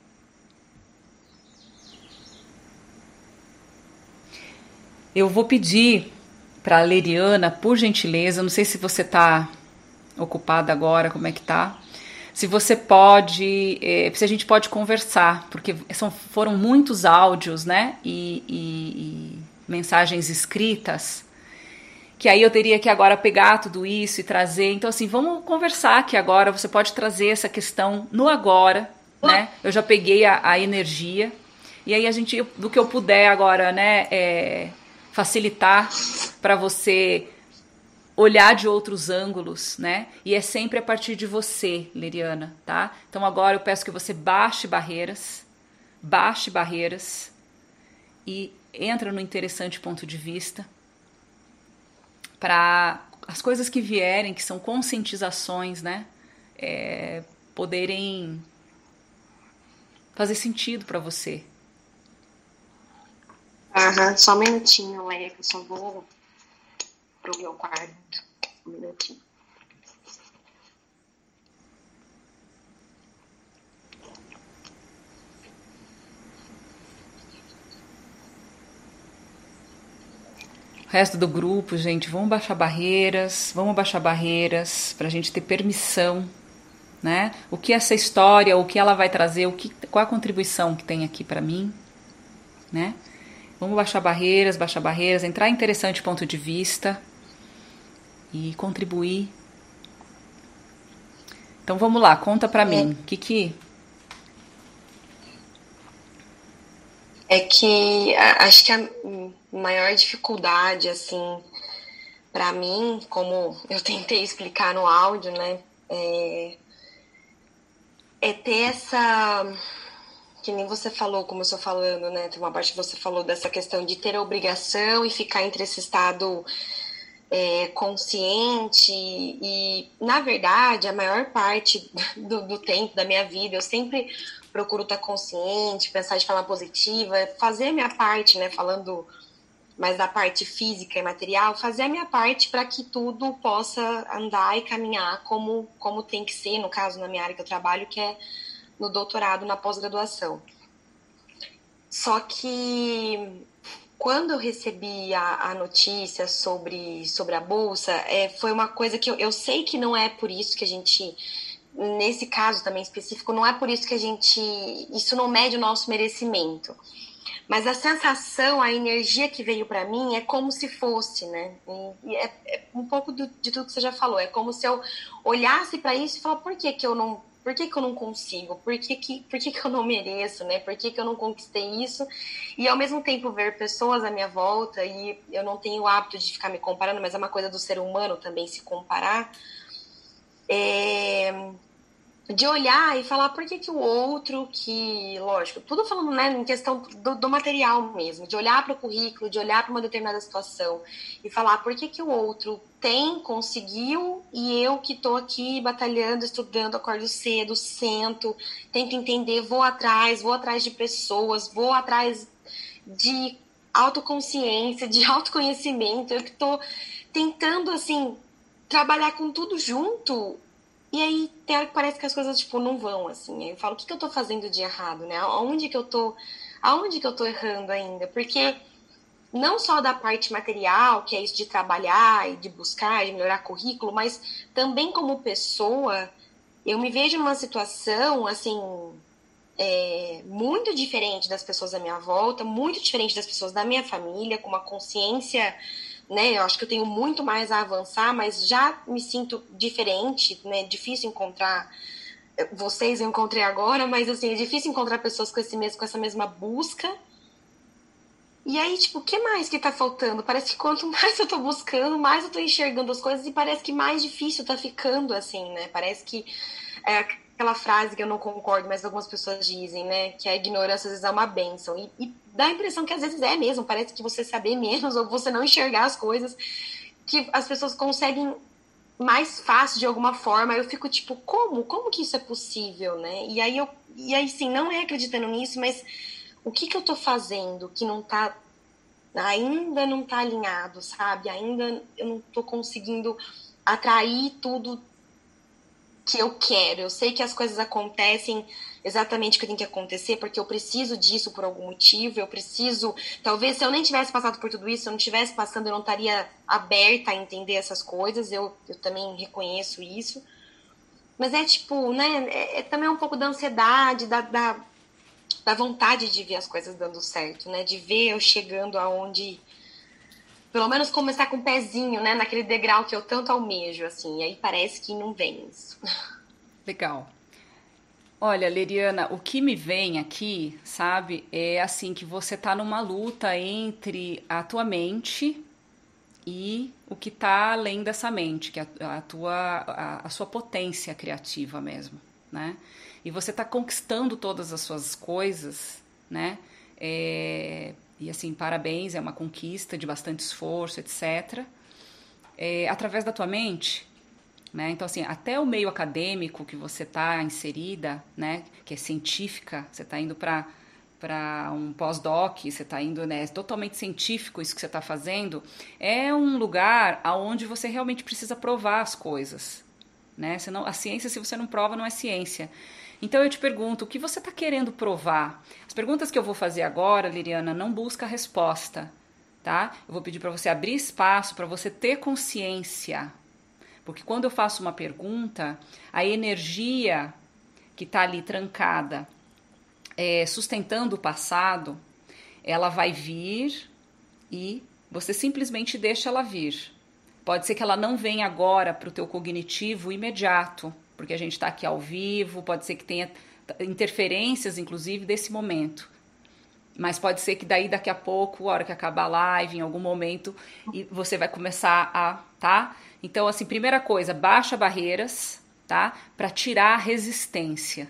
Eu vou pedir para a Leriana, por gentileza, não sei se você está ocupada agora, como é que tá? Se você pode, se a gente pode conversar, porque foram muitos áudios, né? E mensagens escritas, que aí eu teria que agora pegar tudo isso e trazer. Então, assim, vamos conversar aqui agora. Você pode trazer essa questão no agora, né? Eu já peguei a energia. E aí a gente, do que eu puder agora, né? Facilitar para você olhar de outros ângulos, né? E é sempre a partir de você, Leriana, tá? Então agora eu peço que você baixe barreiras e entra no interessante ponto de vista para as coisas que vierem, que são conscientizações, né? Poderem fazer sentido para você. Só um minutinho, Leia, que eu só vou pro meu quarto. Um minutinho. O resto do grupo, gente, vamos baixar barreiras para a gente ter permissão, né? O que essa história, o que ela vai trazer, qual a contribuição que tem aqui para mim, né? Vamos baixar barreiras, entrar em interessante ponto de vista e contribuir. Então vamos lá, conta pra mim. É que acho que a maior dificuldade, assim, pra mim, como eu tentei explicar no áudio, né, é ter essa, que nem você falou, como eu estou falando, né, tem uma parte que você falou dessa questão de ter a obrigação e ficar entre esse estado consciente e, na verdade, a maior parte do tempo da minha vida, eu sempre procuro estar consciente, pensar de forma positiva, fazer a minha parte, né, falando mais da parte física e material, fazer a minha parte para que tudo possa andar e caminhar como tem que ser, no caso, na minha área que eu trabalho, que é no doutorado, na pós-graduação. Só que quando eu recebi a notícia sobre a Bolsa, foi uma coisa que eu sei que não é por isso que a gente, nesse caso também específico, não é por isso que isso não mede o nosso merecimento. Mas a sensação, a energia que veio para mim é como se fosse, né? E é um pouco de tudo que você já falou. É como se eu olhasse para isso e falasse, por que eu não consigo? Por que eu não mereço, né? Por que eu não conquistei isso? E ao mesmo tempo ver pessoas à minha volta, e eu não tenho o hábito de ficar me comparando, mas é uma coisa do ser humano também se comparar, de olhar e falar por que o outro, que, lógico, tudo falando, né, em questão do material mesmo, de olhar para o currículo, de olhar para uma determinada situação e falar por que o outro conseguiu e eu que estou aqui batalhando, estudando, acordo cedo, sento, tento entender, vou atrás de pessoas, vou atrás de autoconsciência, de autoconhecimento, eu que estou tentando, assim, trabalhar com tudo junto. E aí, tem hora que parece que as coisas, tipo, não vão, assim. Aí eu falo, o que eu tô fazendo de errado, né? Aonde que eu tô errando ainda? Porque não só da parte material, que é isso de trabalhar e de buscar, de melhorar currículo, mas também como pessoa, eu me vejo numa situação, assim, muito diferente das pessoas à minha volta, muito diferente das pessoas da minha família, com uma consciência, né? Eu acho que eu tenho muito mais a avançar, mas já me sinto diferente, né? Difícil encontrar vocês, eu encontrei agora, mas assim, é difícil encontrar pessoas com essa mesma busca. E aí, tipo, o que mais que tá faltando? Parece que quanto mais eu tô buscando, mais eu tô enxergando as coisas e parece que mais difícil tá ficando, assim, né? Parece que aquela frase que eu não concordo, mas algumas pessoas dizem, né? Que a ignorância às vezes é uma bênção. E dá a impressão que às vezes é mesmo. Parece que você saber menos ou você não enxergar as coisas, que as pessoas conseguem mais fácil de alguma forma. Eu fico tipo, como que isso é possível, né? E aí sim, não é acreditando nisso, mas o que eu tô fazendo que não tá, ainda não tá alinhado, sabe? Ainda eu não tô conseguindo atrair tudo que eu quero. Eu sei que as coisas acontecem exatamente o que tem que acontecer, porque eu preciso disso por algum motivo, eu preciso... Talvez se eu nem tivesse passado por tudo isso, se eu não tivesse passando, eu não estaria aberta a entender essas coisas, eu também reconheço isso. Mas é tipo, né, é também um pouco da ansiedade, da vontade de ver as coisas dando certo, né, de ver eu chegando aonde... Pelo menos começar com o pezinho, né, naquele degrau que eu tanto almejo, assim, e aí parece que não vem isso. Legal. Olha, Leriana, o que me vem aqui, sabe, é assim que você tá numa luta entre a tua mente e o que tá além dessa mente, que é a sua potência criativa mesmo, né? E você tá conquistando todas as suas coisas, né? E assim, parabéns, é uma conquista de bastante esforço, etc. Através da tua mente, né? Então, assim, até o meio acadêmico que você está inserida, né, que é científica, você está indo para um pós-doc, você está indo, né, é totalmente científico isso que você está fazendo, é um lugar aonde você realmente precisa provar as coisas, né? Senão, a ciência, se você não prova, não é ciência. Então eu te pergunto, o que você está querendo provar? As perguntas que eu vou fazer agora, Liriana, não busca resposta, tá? Eu vou pedir para você abrir espaço para você ter consciência. Porque quando eu faço uma pergunta, a energia que está ali trancada, sustentando o passado, ela vai vir e você simplesmente deixa ela vir. Pode ser que ela não venha agora para o teu cognitivo imediato, porque a gente está aqui ao vivo, pode ser que tenha interferências, inclusive, desse momento. Mas pode ser que daqui a pouco, a hora que acabar a live, em algum momento, e você vai começar a, tá? Então, assim, primeira coisa, baixa barreiras, tá? Para tirar a resistência.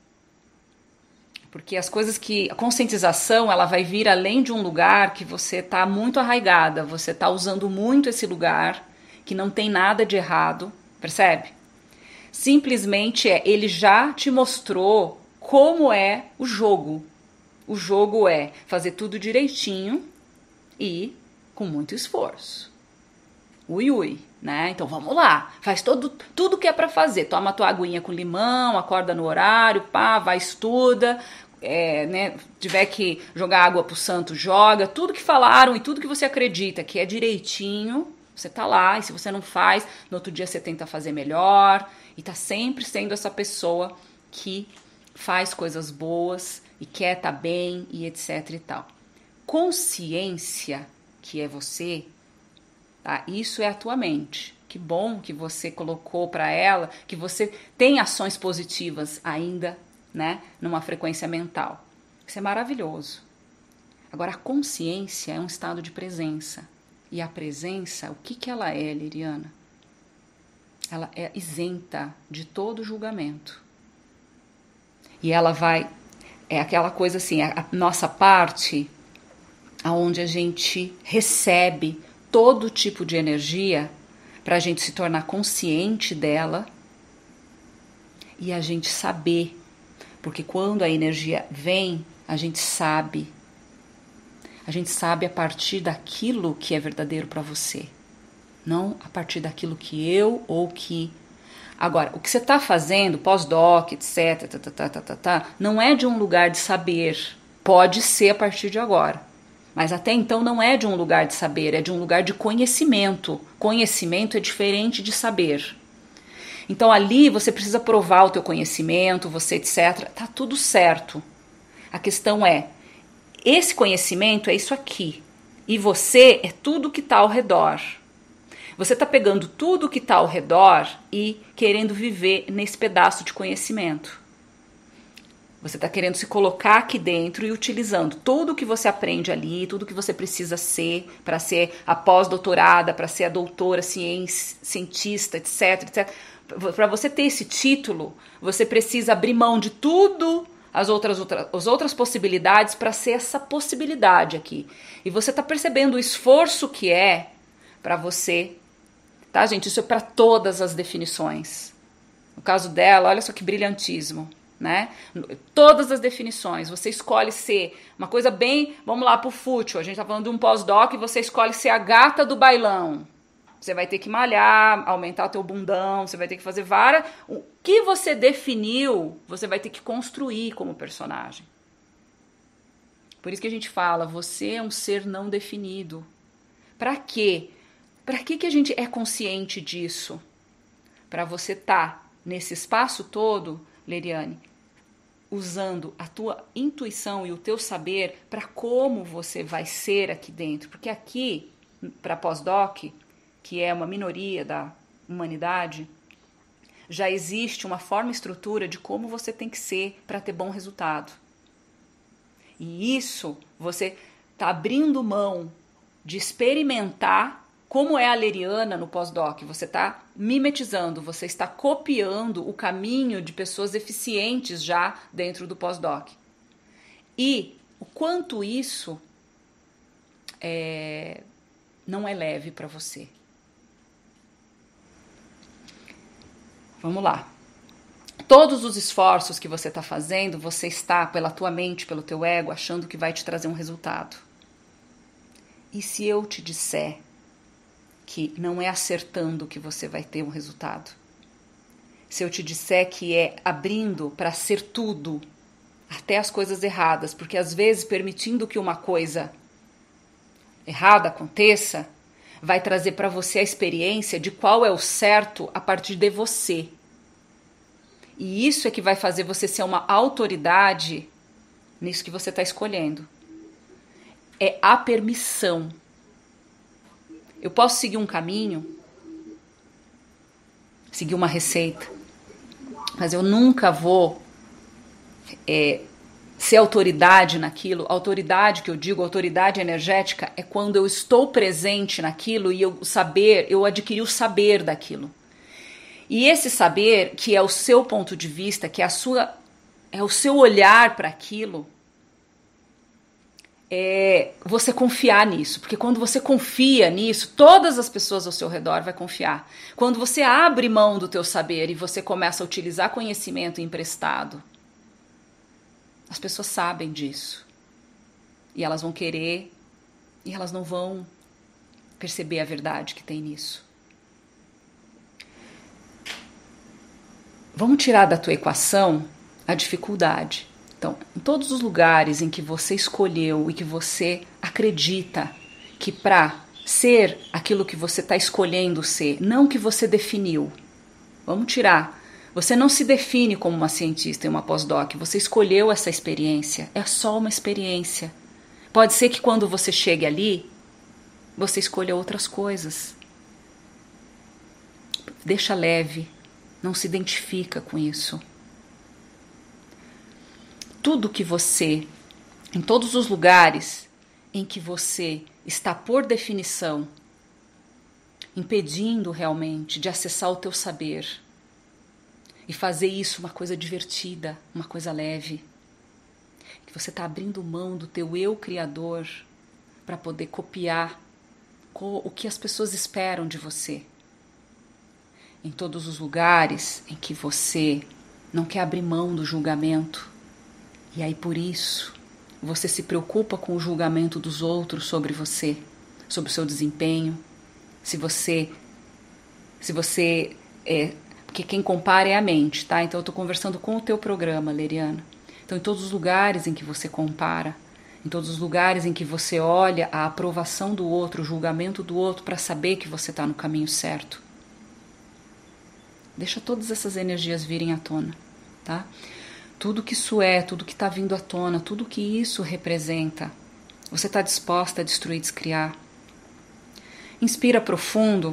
Porque as coisas a conscientização, ela vai vir além de um lugar que você tá muito arraigada, você tá usando muito esse lugar, que não tem nada de errado, percebe? Simplesmente ele já te mostrou como é o jogo. O jogo é fazer tudo direitinho e com muito esforço. Ui, ui, né? Então vamos lá, faz tudo que é para fazer. Toma tua aguinha com limão, acorda no horário, pá, vai, estuda. Né? Tiver que jogar água pro santo, joga. Tudo que falaram e tudo que você acredita que é direitinho, você tá lá. E se você não faz, no outro dia você tenta fazer melhor. E tá sempre sendo essa pessoa que faz coisas boas e quer estar bem e etc e tal. Consciência, que é você, tá? Isso é a tua mente. Que bom que você colocou para ela que você tem ações positivas ainda, né, numa frequência mental. Isso é maravilhoso. Agora, a consciência é um estado de presença. E a presença, o que ela é, Liriana? Ela é isenta de todo julgamento. E ela vai... É aquela coisa assim, a nossa parte, onde a gente recebe todo tipo de energia para a gente se tornar consciente dela e a gente saber. Porque quando a energia vem, a gente sabe. A gente sabe a partir daquilo que é verdadeiro para você. Não a partir daquilo que eu ou que... Agora, o que você está fazendo, pós-doc, etc., não é de um lugar de saber. Pode ser a partir de agora. Mas até então não é de um lugar de saber, é de um lugar de conhecimento. Conhecimento é diferente de saber. Então ali você precisa provar o teu conhecimento, você etc. Tá tudo certo. A questão é, esse conhecimento é isso aqui. E você é tudo que está ao redor. Você está pegando tudo que está ao redor e querendo viver nesse pedaço de conhecimento. Você está querendo se colocar aqui dentro e utilizando tudo que você aprende ali, tudo que você precisa ser para ser a pós-doutorada, para ser a doutora, cientista, etc. Para você ter esse título, você precisa abrir mão de tudo as outras possibilidades para ser essa possibilidade aqui. E você está percebendo o esforço que é para você Tá, gente? Isso é para todas as definições. No caso dela, olha só que brilhantismo, né? Todas as definições. Você escolhe ser uma coisa bem... Vamos lá pro fútil. A gente tá falando de um pós-doc e você escolhe ser a gata do bailão. Você vai ter que malhar, aumentar o teu bundão, você vai ter que fazer várias... O que você definiu, você vai ter que construir como personagem. Por isso que a gente fala, você é um ser não definido. Para quê? Para que a gente é consciente disso? Para você estar nesse espaço todo, Leriane, usando a tua intuição e o teu saber para como você vai ser aqui dentro. Porque aqui, para pós-doc, que é uma minoria da humanidade, já existe uma forma e estrutura de como você tem que ser para ter bom resultado. E isso, você está abrindo mão de experimentar como é a Leriana no pós-doc. Você está mimetizando, você está copiando o caminho de pessoas eficientes já dentro do pós-doc. E o quanto isso não é leve para você. Vamos lá. Todos os esforços que você está fazendo, você está, pela tua mente, pelo teu ego, achando que vai te trazer um resultado. E se eu te disser que não é acertando que você vai ter um resultado? Se eu te disser que é abrindo para ser tudo, até as coisas erradas, porque às vezes permitindo que uma coisa errada aconteça, vai trazer para você a experiência de qual é o certo a partir de você. E isso é que vai fazer você ser uma autoridade nisso que você está escolhendo. É a permissão. Eu posso seguir um caminho, seguir uma receita, mas eu nunca vou ser autoridade naquilo. Autoridade que eu digo, autoridade energética, é quando eu estou presente naquilo e eu adquiri o saber daquilo. E esse saber, que é o seu ponto de vista, que é o seu olhar para aquilo, é você confiar nisso. Porque quando você confia nisso, todas as pessoas ao seu redor vão confiar. Quando você abre mão do teu saber e você começa a utilizar conhecimento emprestado, as pessoas sabem disso. E elas vão querer, e elas não vão perceber a verdade que tem nisso. Vamos tirar da tua equação a dificuldade. Então, em todos os lugares em que você escolheu e que você acredita que para ser aquilo que você está escolhendo ser, não que você definiu. Vamos tirar. Você não se define como uma cientista e uma pós-doc. Você escolheu essa experiência. É só uma experiência. Pode ser que quando você chegue ali, você escolha outras coisas. Deixa leve. Não se identifica com isso. Tudo que você, em todos os lugares em que você está por definição, impedindo realmente de acessar o teu saber e fazer isso uma coisa divertida, uma coisa leve, que você está abrindo mão do teu eu criador para poder copiar o que as pessoas esperam de você. Em todos os lugares em que você não quer abrir mão do julgamento, e aí por isso você se preocupa com o julgamento dos outros sobre você, sobre o seu desempenho, porque quem compara é a mente, tá? Então eu estou conversando com o teu programa, Leriana. Então em todos os lugares em que você compara, em todos os lugares em que você olha a aprovação do outro, o julgamento do outro para saber que você está no caminho certo, deixa todas essas energias virem à tona, tá? Tudo que isso é, tudo que está vindo à tona, tudo que isso representa, você está disposta a destruir, descriar. Inspira profundo.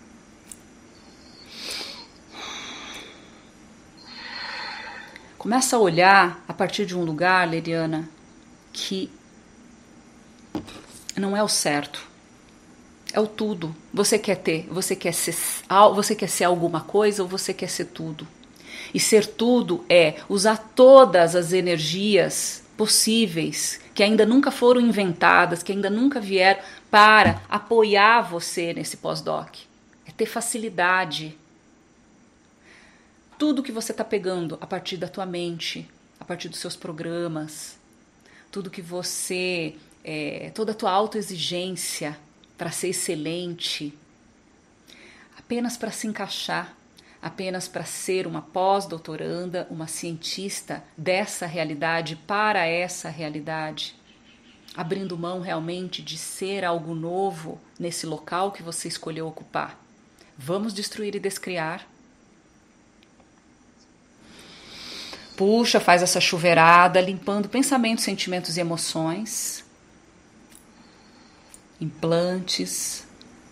Começa a olhar a partir de um lugar, Leriana, que não é o certo. É o tudo. Você quer ser alguma coisa ou você quer ser tudo? E ser tudo é usar todas as energias possíveis, que ainda nunca foram inventadas, que ainda nunca vieram, para apoiar você nesse pós-doc. é ter facilidade. Tudo que você está pegando a partir da tua mente, a partir dos seus programas, tudo que você, toda a tua autoexigência para ser excelente, apenas para se encaixar, apenas para ser uma pós-doutoranda, uma cientista dessa realidade para essa realidade, abrindo mão realmente de ser algo novo nesse local que você escolheu ocupar. Vamos destruir e descriar. Puxa, faz essa chuveirada, limpando pensamentos, sentimentos e emoções. Implantes.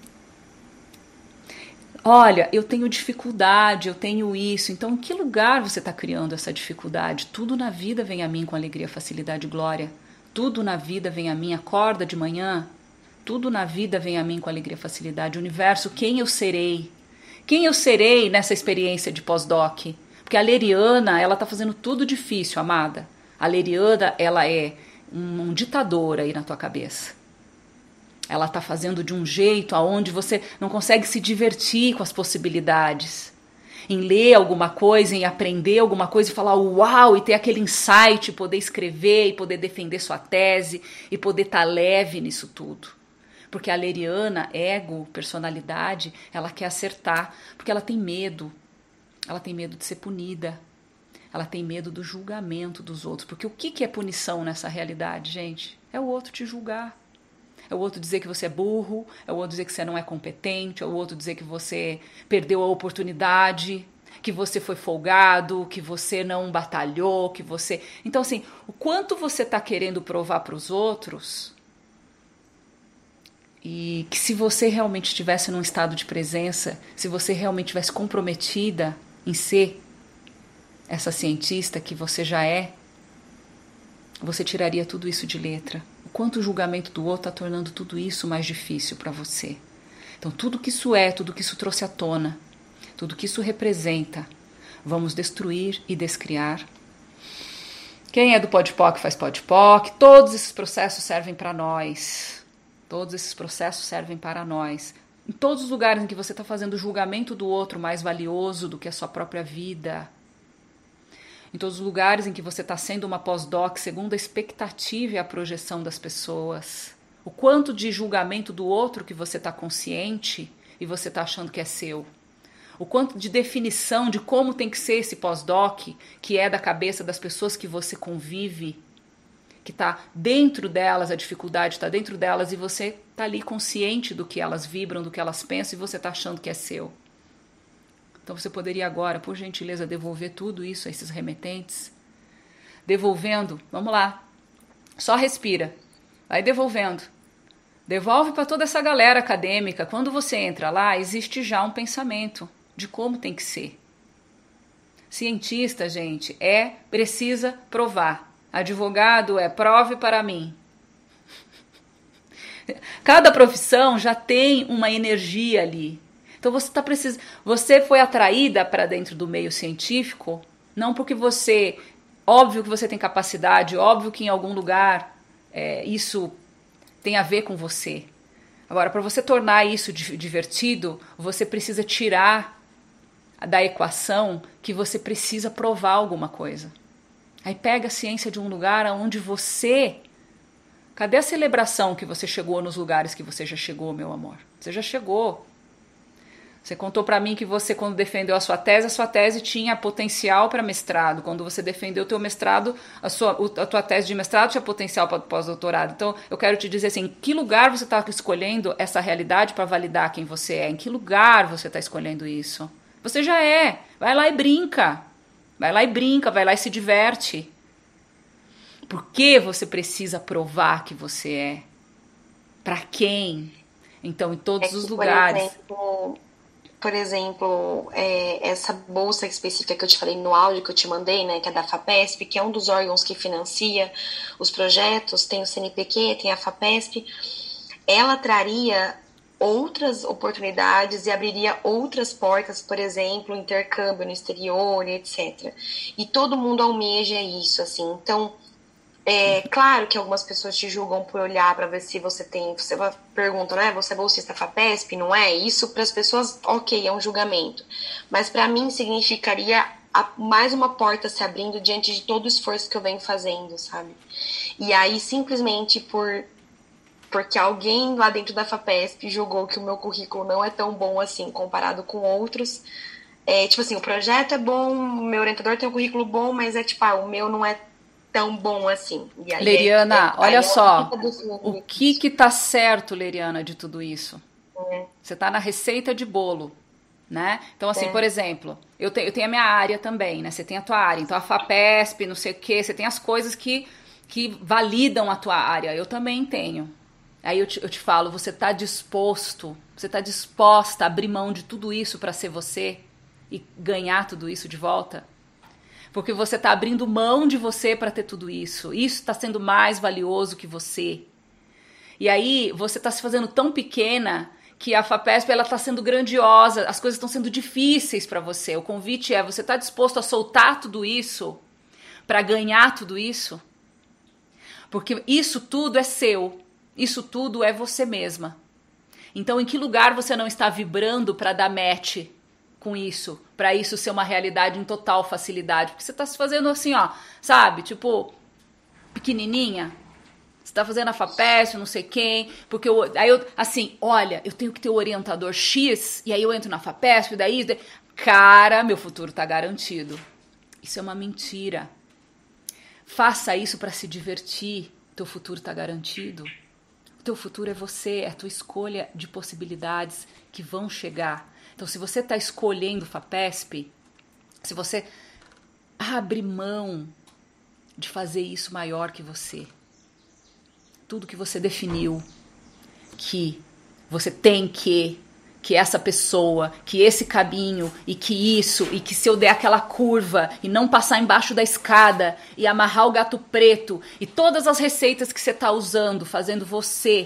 Olha, eu tenho dificuldade, eu tenho isso. Então, em que lugar você está criando essa dificuldade? Tudo na vida vem a mim com alegria, facilidade e glória. Tudo na vida vem a mim, acorda de manhã. Tudo na vida vem a mim com alegria, facilidade. Universo, quem eu serei? Quem eu serei nessa experiência de pós-doc? Porque a Leriana, ela tá fazendo tudo difícil, amada. A Leriana, ela é um ditador aí na tua cabeça. Ela tá fazendo de um jeito aonde você não consegue se divertir com as possibilidades. Em ler alguma coisa, em aprender alguma coisa e falar uau, e ter aquele insight, poder escrever e poder defender sua tese e poder estar leve nisso tudo. Porque a Leriana, ego, personalidade, ela quer acertar, porque ela tem medo. Ela tem medo de ser punida. Ela tem medo do julgamento dos outros. Porque o que é punição nessa realidade, gente? É o outro te julgar. É o outro dizer que você é burro. É o outro dizer que você não é competente. É o outro dizer que você perdeu a oportunidade. Que você foi folgado. Que você não batalhou. Que você... Então, assim, o quanto você está querendo provar para os outros... E que se você realmente estivesse num estado de presença, se você realmente estivesse comprometida em ser essa cientista que você já é, você tiraria tudo isso de letra. O quanto o julgamento do outro está tornando tudo isso mais difícil para você. Então tudo que isso é, tudo que isso trouxe à tona, tudo que isso representa, vamos destruir e descriar. Quem é do PODPOC faz PODPOC, todos esses processos servem para nós. Todos esses processos servem para nós. Em todos os lugares em que você está fazendo o julgamento do outro mais valioso do que a sua própria vida. Em todos os lugares em que você está sendo uma pós-doc segundo a expectativa e a projeção das pessoas. O quanto de julgamento do outro que você está consciente e você está achando que é seu. O quanto de definição de como tem que ser esse pós-doc, que é da cabeça das pessoas que você convive, que está dentro delas, a dificuldade está dentro delas e você está ali consciente do que elas vibram, do que elas pensam e você está achando que é seu. Então você poderia agora, por gentileza, devolver tudo isso a esses remetentes. Devolvendo, vamos lá, só respira, vai devolvendo. Devolve para toda essa galera acadêmica. Quando você entra lá, existe já um pensamento de como tem que ser. Cientista, gente, precisa provar. Advogado prove para mim. Cada profissão já tem uma energia ali. Então você está precisando. Você foi atraída para dentro do meio científico, não porque você. Óbvio que você tem capacidade, óbvio que em algum lugar isso tem a ver com você. Agora, para você tornar isso divertido, você precisa tirar da equação que você precisa provar alguma coisa. Aí pega a ciência de um lugar onde você... Cadê a celebração que você chegou nos lugares que você já chegou, meu amor? Você já chegou. Você contou para mim que você, quando defendeu a sua tese tinha potencial para mestrado. Quando você defendeu o teu mestrado, a tua tese de mestrado tinha potencial para pós-doutorado. Então, eu quero te dizer assim, em que lugar você está escolhendo essa realidade para validar quem você é? Em que lugar você está escolhendo isso? Você já é. Vai lá e brinca. Vai lá e brinca, vai lá e se diverte. Por que você precisa provar que você é? Para quem? Então, em todos os lugares. Por exemplo, essa bolsa específica que eu te falei no áudio que eu te mandei, né, que é da FAPESP, que é um dos órgãos que financia os projetos, tem o CNPq, tem a FAPESP, ela traria outras oportunidades e abriria outras portas, por exemplo, intercâmbio no exterior, etc. E todo mundo almeja isso, assim. Então, É claro que algumas pessoas te julgam por olhar para ver se você tem. Você pergunta, né? Você é bolsista FAPESP, não é? Isso para as pessoas, ok, é um julgamento. Mas para mim significaria mais uma porta se abrindo diante de todo o esforço que eu venho fazendo, sabe? E aí, simplesmente porque alguém lá dentro da FAPESP julgou que o meu currículo não é tão bom assim comparado com outros. Tipo assim, o projeto é bom, o meu orientador tem um currículo bom, mas é tipo, o meu não é tão bom assim. E aí Leriana, olha só, o isso. que tá certo, Leriana, de tudo isso? Você tá na receita de bolo, né? Então, assim, por exemplo, eu tenho a minha área também, né? Você tem a tua área, então a FAPESP, não sei o quê, você tem as coisas que validam a tua área, eu também tenho. Aí eu te falo, você tá disposto, você tá disposta a abrir mão de tudo isso para ser você e ganhar tudo isso de volta? Porque você está abrindo mão de você para ter tudo isso. Isso está sendo mais valioso que você. E aí você está se fazendo tão pequena que a FAPESP ela está sendo grandiosa. As coisas estão sendo difíceis para você. O convite é: você está disposto a soltar tudo isso para ganhar tudo isso? Porque isso tudo é seu. Isso tudo é você mesma. Então, em que lugar você não está vibrando para dar match com isso, para isso ser uma realidade em total facilidade? Porque você tá se fazendo assim, ó, sabe? Tipo, pequenininha. Você tá fazendo a FAPESP, não sei quem, porque assim, olha, eu tenho que ter o orientador X, e aí eu entro na FAPESP, daí, cara, meu futuro tá garantido. Isso é uma mentira. Faça isso para se divertir, teu futuro tá garantido. O teu futuro é você, é a tua escolha de possibilidades que vão chegar. Então, se você está escolhendo FAPESP, se você abre mão de fazer isso maior que você, tudo que você definiu, que você tem que essa pessoa, que esse caminho, e que isso, e que se eu der aquela curva e não passar embaixo da escada e amarrar o gato preto, e todas as receitas que você está usando, fazendo você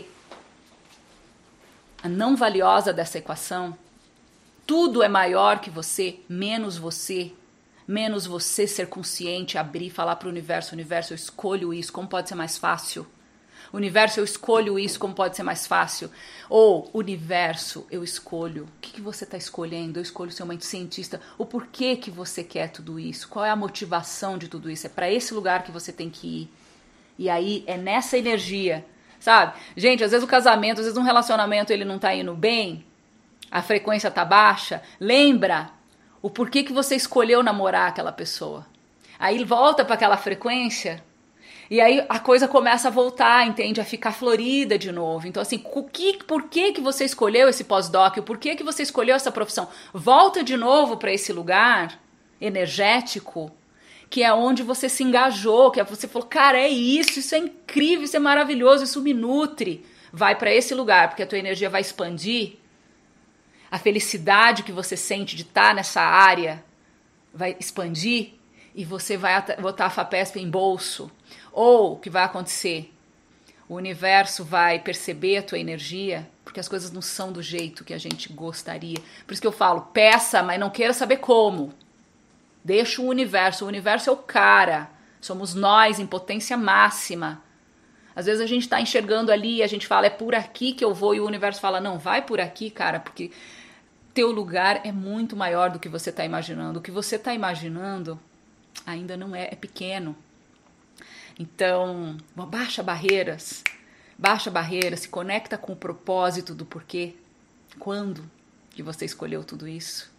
a não valiosa dessa equação, tudo é maior que você, menos você ser consciente, abrir, falar para o universo, eu escolho isso, como pode ser mais fácil? Universo, eu escolho isso, como pode ser mais fácil? Ou, universo, eu escolho. O que você está escolhendo? Eu escolho ser uma cientista. O porquê que você quer tudo isso? Qual é a motivação de tudo isso? É para esse lugar que você tem que ir. E aí, é nessa energia, sabe? Gente, às vezes o casamento, às vezes um relacionamento, ele não tá indo bem, a frequência tá baixa. Lembra o porquê que você escolheu namorar aquela pessoa. Aí volta para aquela frequência. E aí a coisa começa a voltar, entende? A ficar florida de novo. Então, assim, por que você escolheu esse pós-doc? Por que você escolheu essa profissão? Volta de novo para esse lugar energético, que é onde você se engajou, que é você falou, cara, é isso é incrível, isso é maravilhoso, isso me nutre. Vai para esse lugar, porque a tua energia vai expandir. A felicidade que você sente de estar nessa área vai expandir e você vai botar a FAPESP em bolso. Ou o que vai acontecer? O universo vai perceber a tua energia, porque as coisas não são do jeito que a gente gostaria. Por isso que eu falo, peça, mas não queira saber como. Deixa o universo é o cara. Somos nós em potência máxima. Às vezes a gente está enxergando ali, a gente fala, é por aqui que eu vou, e o universo fala, não, vai por aqui, cara, porque teu lugar é muito maior do que você está imaginando. O que você está imaginando ainda não é pequeno. Então, baixa barreiras, se conecta com o propósito do porquê, quando que você escolheu tudo isso.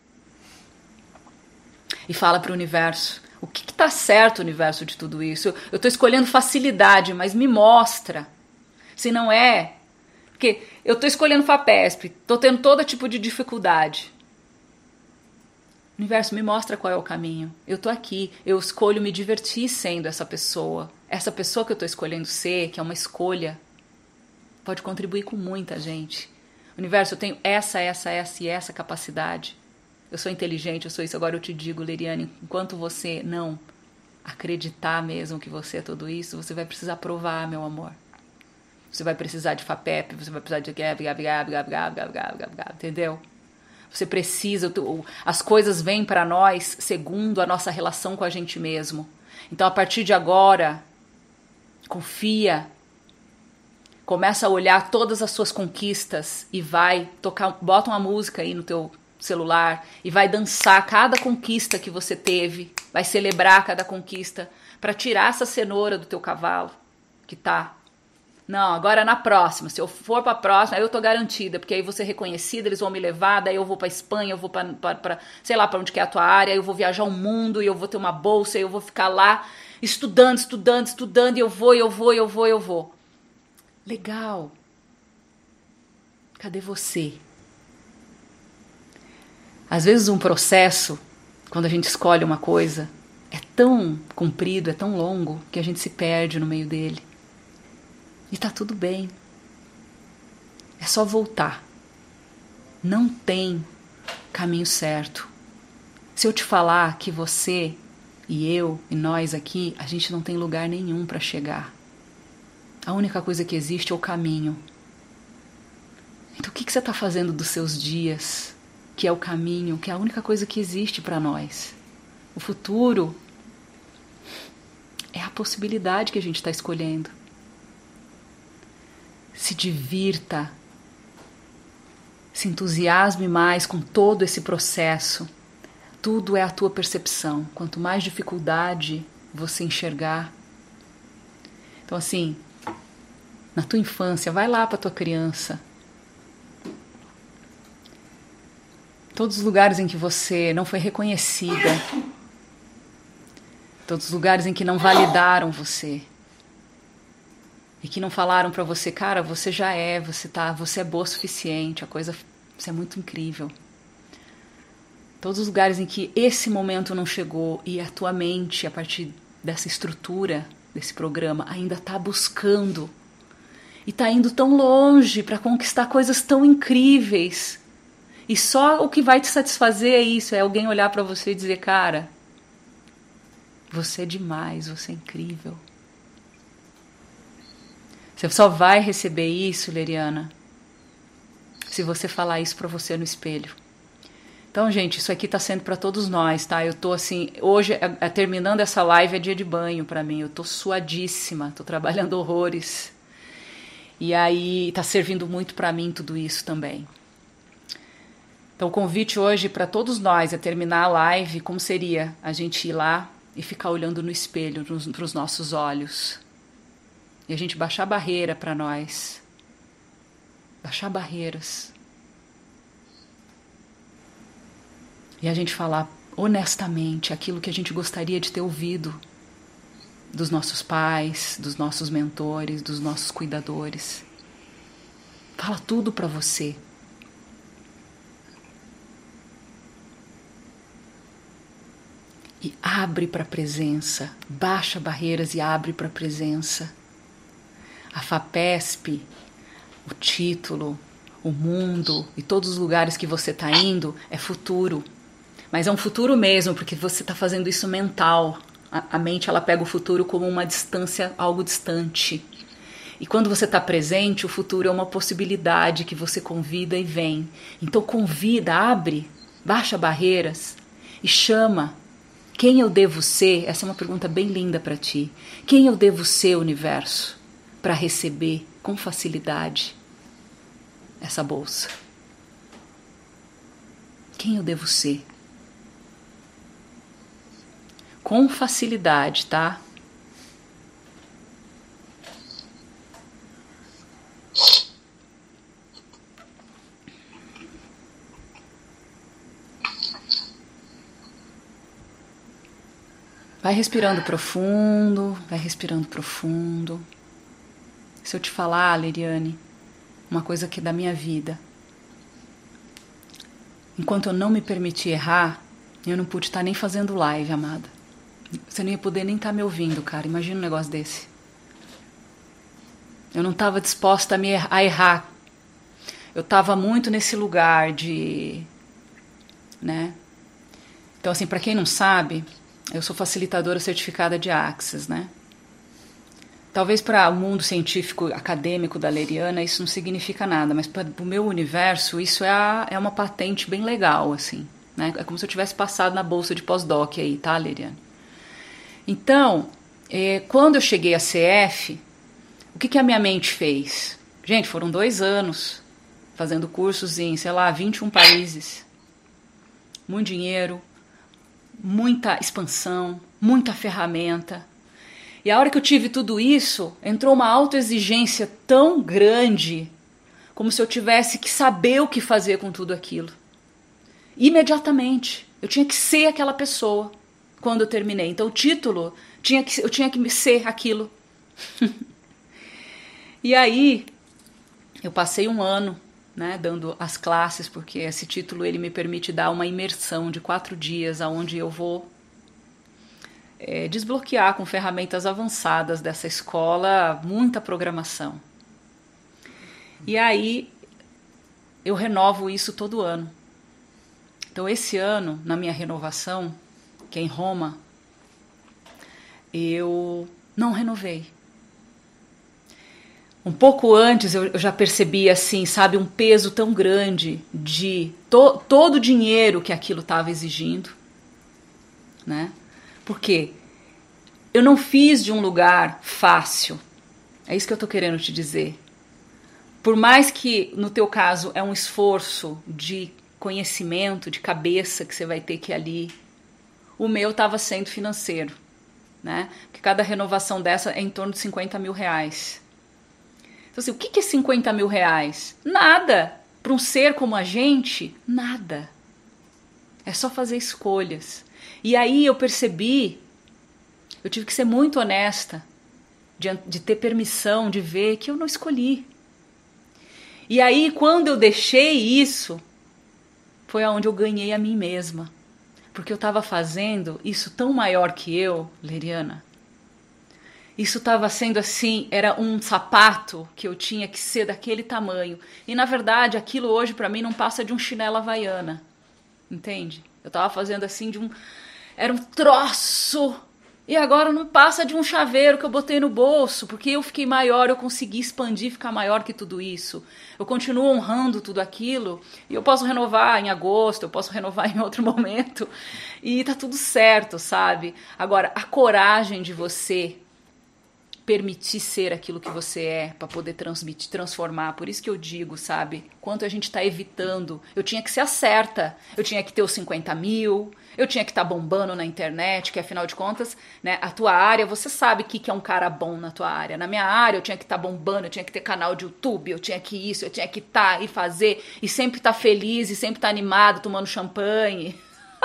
E fala para o universo, o que está certo, universo, de tudo isso? Eu estou escolhendo facilidade, mas me mostra. Se não é, porque eu estou escolhendo FAPESP, estou tendo todo tipo de dificuldade. Universo, me mostra qual é o caminho. Eu tô aqui, eu escolho me divertir sendo essa pessoa. Essa pessoa que eu tô escolhendo ser, que é uma escolha, pode contribuir com muita gente. Universo, eu tenho essa e essa capacidade. Eu sou inteligente, eu sou isso. Agora eu te digo, Leriane, enquanto você não acreditar mesmo que você é tudo isso, você vai precisar provar, meu amor. Você vai precisar de FAPEP, você vai precisar de... entendeu? Você precisa, as coisas vêm para nós segundo a nossa relação com a gente mesmo. Então, a partir de agora, Confia. Começa a olhar todas as suas conquistas e vai tocar, bota uma música aí no teu celular e vai dançar cada conquista que você teve, vai celebrar cada conquista para tirar essa cenoura do teu cavalo que tá. Não, agora na próxima, se eu for para a próxima, aí eu tô garantida, porque aí eu vou ser reconhecida, eles vão me levar, daí eu vou para Espanha, eu vou para sei lá para onde que é a tua área, eu vou viajar o mundo e eu vou ter uma bolsa, e eu vou ficar lá estudando e eu vou. Legal. Cadê você? Às vezes um processo, quando a gente escolhe uma coisa, é tão comprido, é tão longo, que a gente se perde no meio dele. E tá tudo bem. É só voltar. Não tem caminho certo. Se eu te falar que você e eu e nós aqui, a gente não tem lugar nenhum para chegar. A única coisa que existe é o caminho. Então o que você está fazendo dos seus dias, que é o caminho, que é a única coisa que existe para nós? O futuro é a possibilidade que a gente está escolhendo. Se divirta, se entusiasme mais com todo esse processo. Tudo é a tua percepção. Quanto mais dificuldade você enxergar. Então assim, na tua infância, vai lá para tua criança. Todos os lugares em que você não foi reconhecida. Todos os lugares em que não validaram você. E que não falaram para você, cara, você já é, você é boa o suficiente, você é muito incrível. Todos os lugares em que esse momento não chegou e a tua mente, a partir dessa estrutura, desse programa, ainda está buscando e está indo tão longe para conquistar coisas tão incríveis. E só o que vai te satisfazer é isso, é alguém olhar para você e dizer, cara, você é demais, você é incrível. Você só vai receber isso, Leriana, se você falar isso para você no espelho. Então, gente, isso aqui está sendo para todos nós, tá? Eu tô assim, hoje, terminando essa live, é dia de banho para mim. Eu tô suadíssima, tô trabalhando horrores. E aí tá servindo muito para mim tudo isso também. Então, o convite hoje para todos nós é terminar a live, como seria a gente ir lá e ficar olhando no espelho, para os nossos olhos. E a gente baixar barreira para nós. Baixar barreiras. E a gente falar honestamente aquilo que a gente gostaria de ter ouvido dos nossos pais, dos nossos mentores, dos nossos cuidadores. Fala tudo para você. E abre para a presença. Baixa barreiras e abre para a presença. A FAPESP, o título, o mundo e todos os lugares que você está indo é futuro. Mas é um futuro mesmo, porque você está fazendo isso mental. A mente ela pega o futuro como uma distância, algo distante. E quando você está presente, o futuro é uma possibilidade que você convida e vem. Então convida, abre, baixa barreiras e chama. Quem eu devo ser? Essa é uma pergunta bem linda para ti. Quem eu devo ser, universo, para receber com facilidade essa bolsa? Quem eu devo ser? Com facilidade, tá? Vai respirando profundo, vai respirando profundo. Se eu te falar, Leriane, uma coisa que é da minha vida. Enquanto eu não me permiti errar, eu não pude estar nem fazendo live, amada. Você não ia poder nem estar me ouvindo, cara. Imagina um negócio desse. Eu não estava disposta a errar. Eu estava muito nesse lugar de... né? Então, assim, para quem não sabe, eu sou facilitadora certificada de Access, né? Talvez para o mundo científico, acadêmico da Leriana, isso não significa nada, mas para o meu universo, isso é uma patente bem legal, assim, né? É como se eu tivesse passado na bolsa de pós-doc aí, tá, Leriana? Então, quando eu cheguei à CF, o que a minha mente fez? Gente, foram 2 anos fazendo cursos em, 21 países. Muito dinheiro, muita expansão, muita ferramenta. E a hora que eu tive tudo isso, entrou uma autoexigência tão grande, como se eu tivesse que saber o que fazer com tudo aquilo. Imediatamente. Eu tinha que ser aquela pessoa quando eu terminei. Então o título, eu tinha que ser aquilo. E aí, eu passei 1 ano, né, dando as classes, porque esse título ele me permite dar uma imersão de 4 dias, onde eu vou desbloquear com ferramentas avançadas dessa escola muita programação. E aí, eu renovo isso todo ano. Então, esse ano, na minha renovação, que é em Roma, eu não renovei. Um pouco antes eu já percebi, assim, sabe, um peso tão grande de todo o dinheiro que aquilo estava exigindo, né? Por quê? Eu não fiz de um lugar fácil. É isso que eu estou querendo te dizer. Por mais que, no teu caso, é um esforço de conhecimento, de cabeça que você vai ter que ir ali, o meu estava sendo financeiro, né? Porque cada renovação dessa é em torno de 50 mil reais. Então, assim, o que é 50 mil reais? Nada. Para um ser como a gente, nada. É só fazer escolhas. E aí eu percebi, eu tive que ser muito honesta, de ter permissão, de ver que eu não escolhi. E aí, quando eu deixei isso, foi aonde eu ganhei a mim mesma. Porque eu estava fazendo isso tão maior que eu, Leriana. Isso estava sendo assim, era um sapato que eu tinha que ser daquele tamanho. E na verdade, aquilo hoje para mim não passa de um chinelo havaiana. Entende? Eu estava fazendo assim era um troço. E agora não passa de um chaveiro que eu botei no bolso, porque eu fiquei maior, eu consegui expandir, ficar maior que tudo isso. Eu continuo honrando tudo aquilo, e eu posso renovar em agosto, eu posso renovar em outro momento, e tá tudo certo, sabe? Agora, a coragem de você permitir ser aquilo que você é, para poder transformar. Por isso que eu digo, sabe, quanto a gente está evitando. Eu tinha que ser a certa, eu tinha que ter os 50 mil, eu tinha que estar bombando na internet, que afinal de contas, né, a tua área, você sabe que é um cara bom na tua área. Na minha área, eu tinha que estar bombando, eu tinha que ter canal de YouTube, eu tinha que isso, eu tinha que estar e fazer, e sempre estar feliz, e sempre estar animado, tomando champanhe.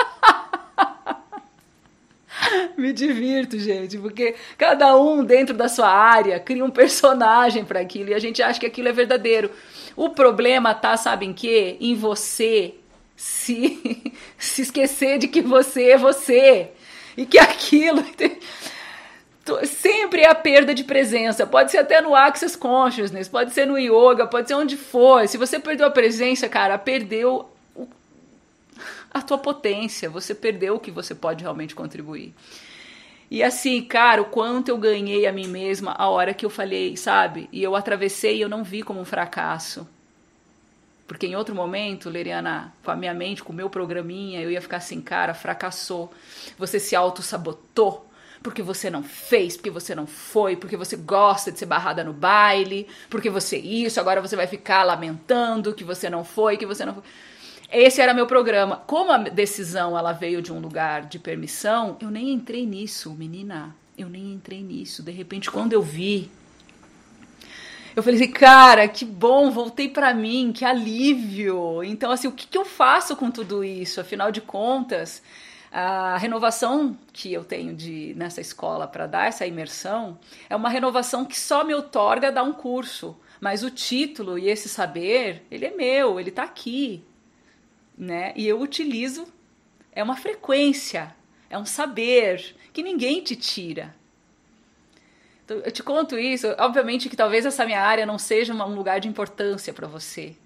Me divirto, gente, porque cada um dentro da sua área cria um personagem para aquilo e a gente acha que aquilo é verdadeiro. O problema tá, sabe em quê? Em você se esquecer de que você é você e que aquilo sempre é a perda de presença. Pode ser até no Access Consciousness, pode ser no yoga, pode ser onde for. Se você perdeu a presença, cara, perdeu a tua potência, você perdeu o que você pode realmente contribuir. E assim, cara, o quanto eu ganhei a mim mesma a hora que eu falei, sabe? E eu atravessei e eu não vi como um fracasso. Porque em outro momento, Leriana, com a minha mente, com o meu programinha, eu ia ficar assim, cara, fracassou. Você se auto-sabotou. Porque você não fez, porque você não foi, porque você gosta de ser barrada no baile, porque você isso, agora você vai ficar lamentando que você não foi, que você não foi. Esse era meu programa. Como a decisão ela veio de um lugar de permissão, eu nem entrei nisso, menina. Eu nem entrei nisso. De repente, quando eu vi, eu falei assim, cara, que bom, voltei pra mim, que alívio. Então, assim, o que eu faço com tudo isso? Afinal de contas, a renovação que eu tenho nessa escola para dar essa imersão é uma renovação que só me outorga dar um curso. Mas o título e esse saber, ele é meu, ele tá aqui. Né? E eu utilizo, é uma frequência, é um saber que ninguém te tira. Então, eu te conto isso, obviamente que talvez essa minha área não seja um lugar de importância para você,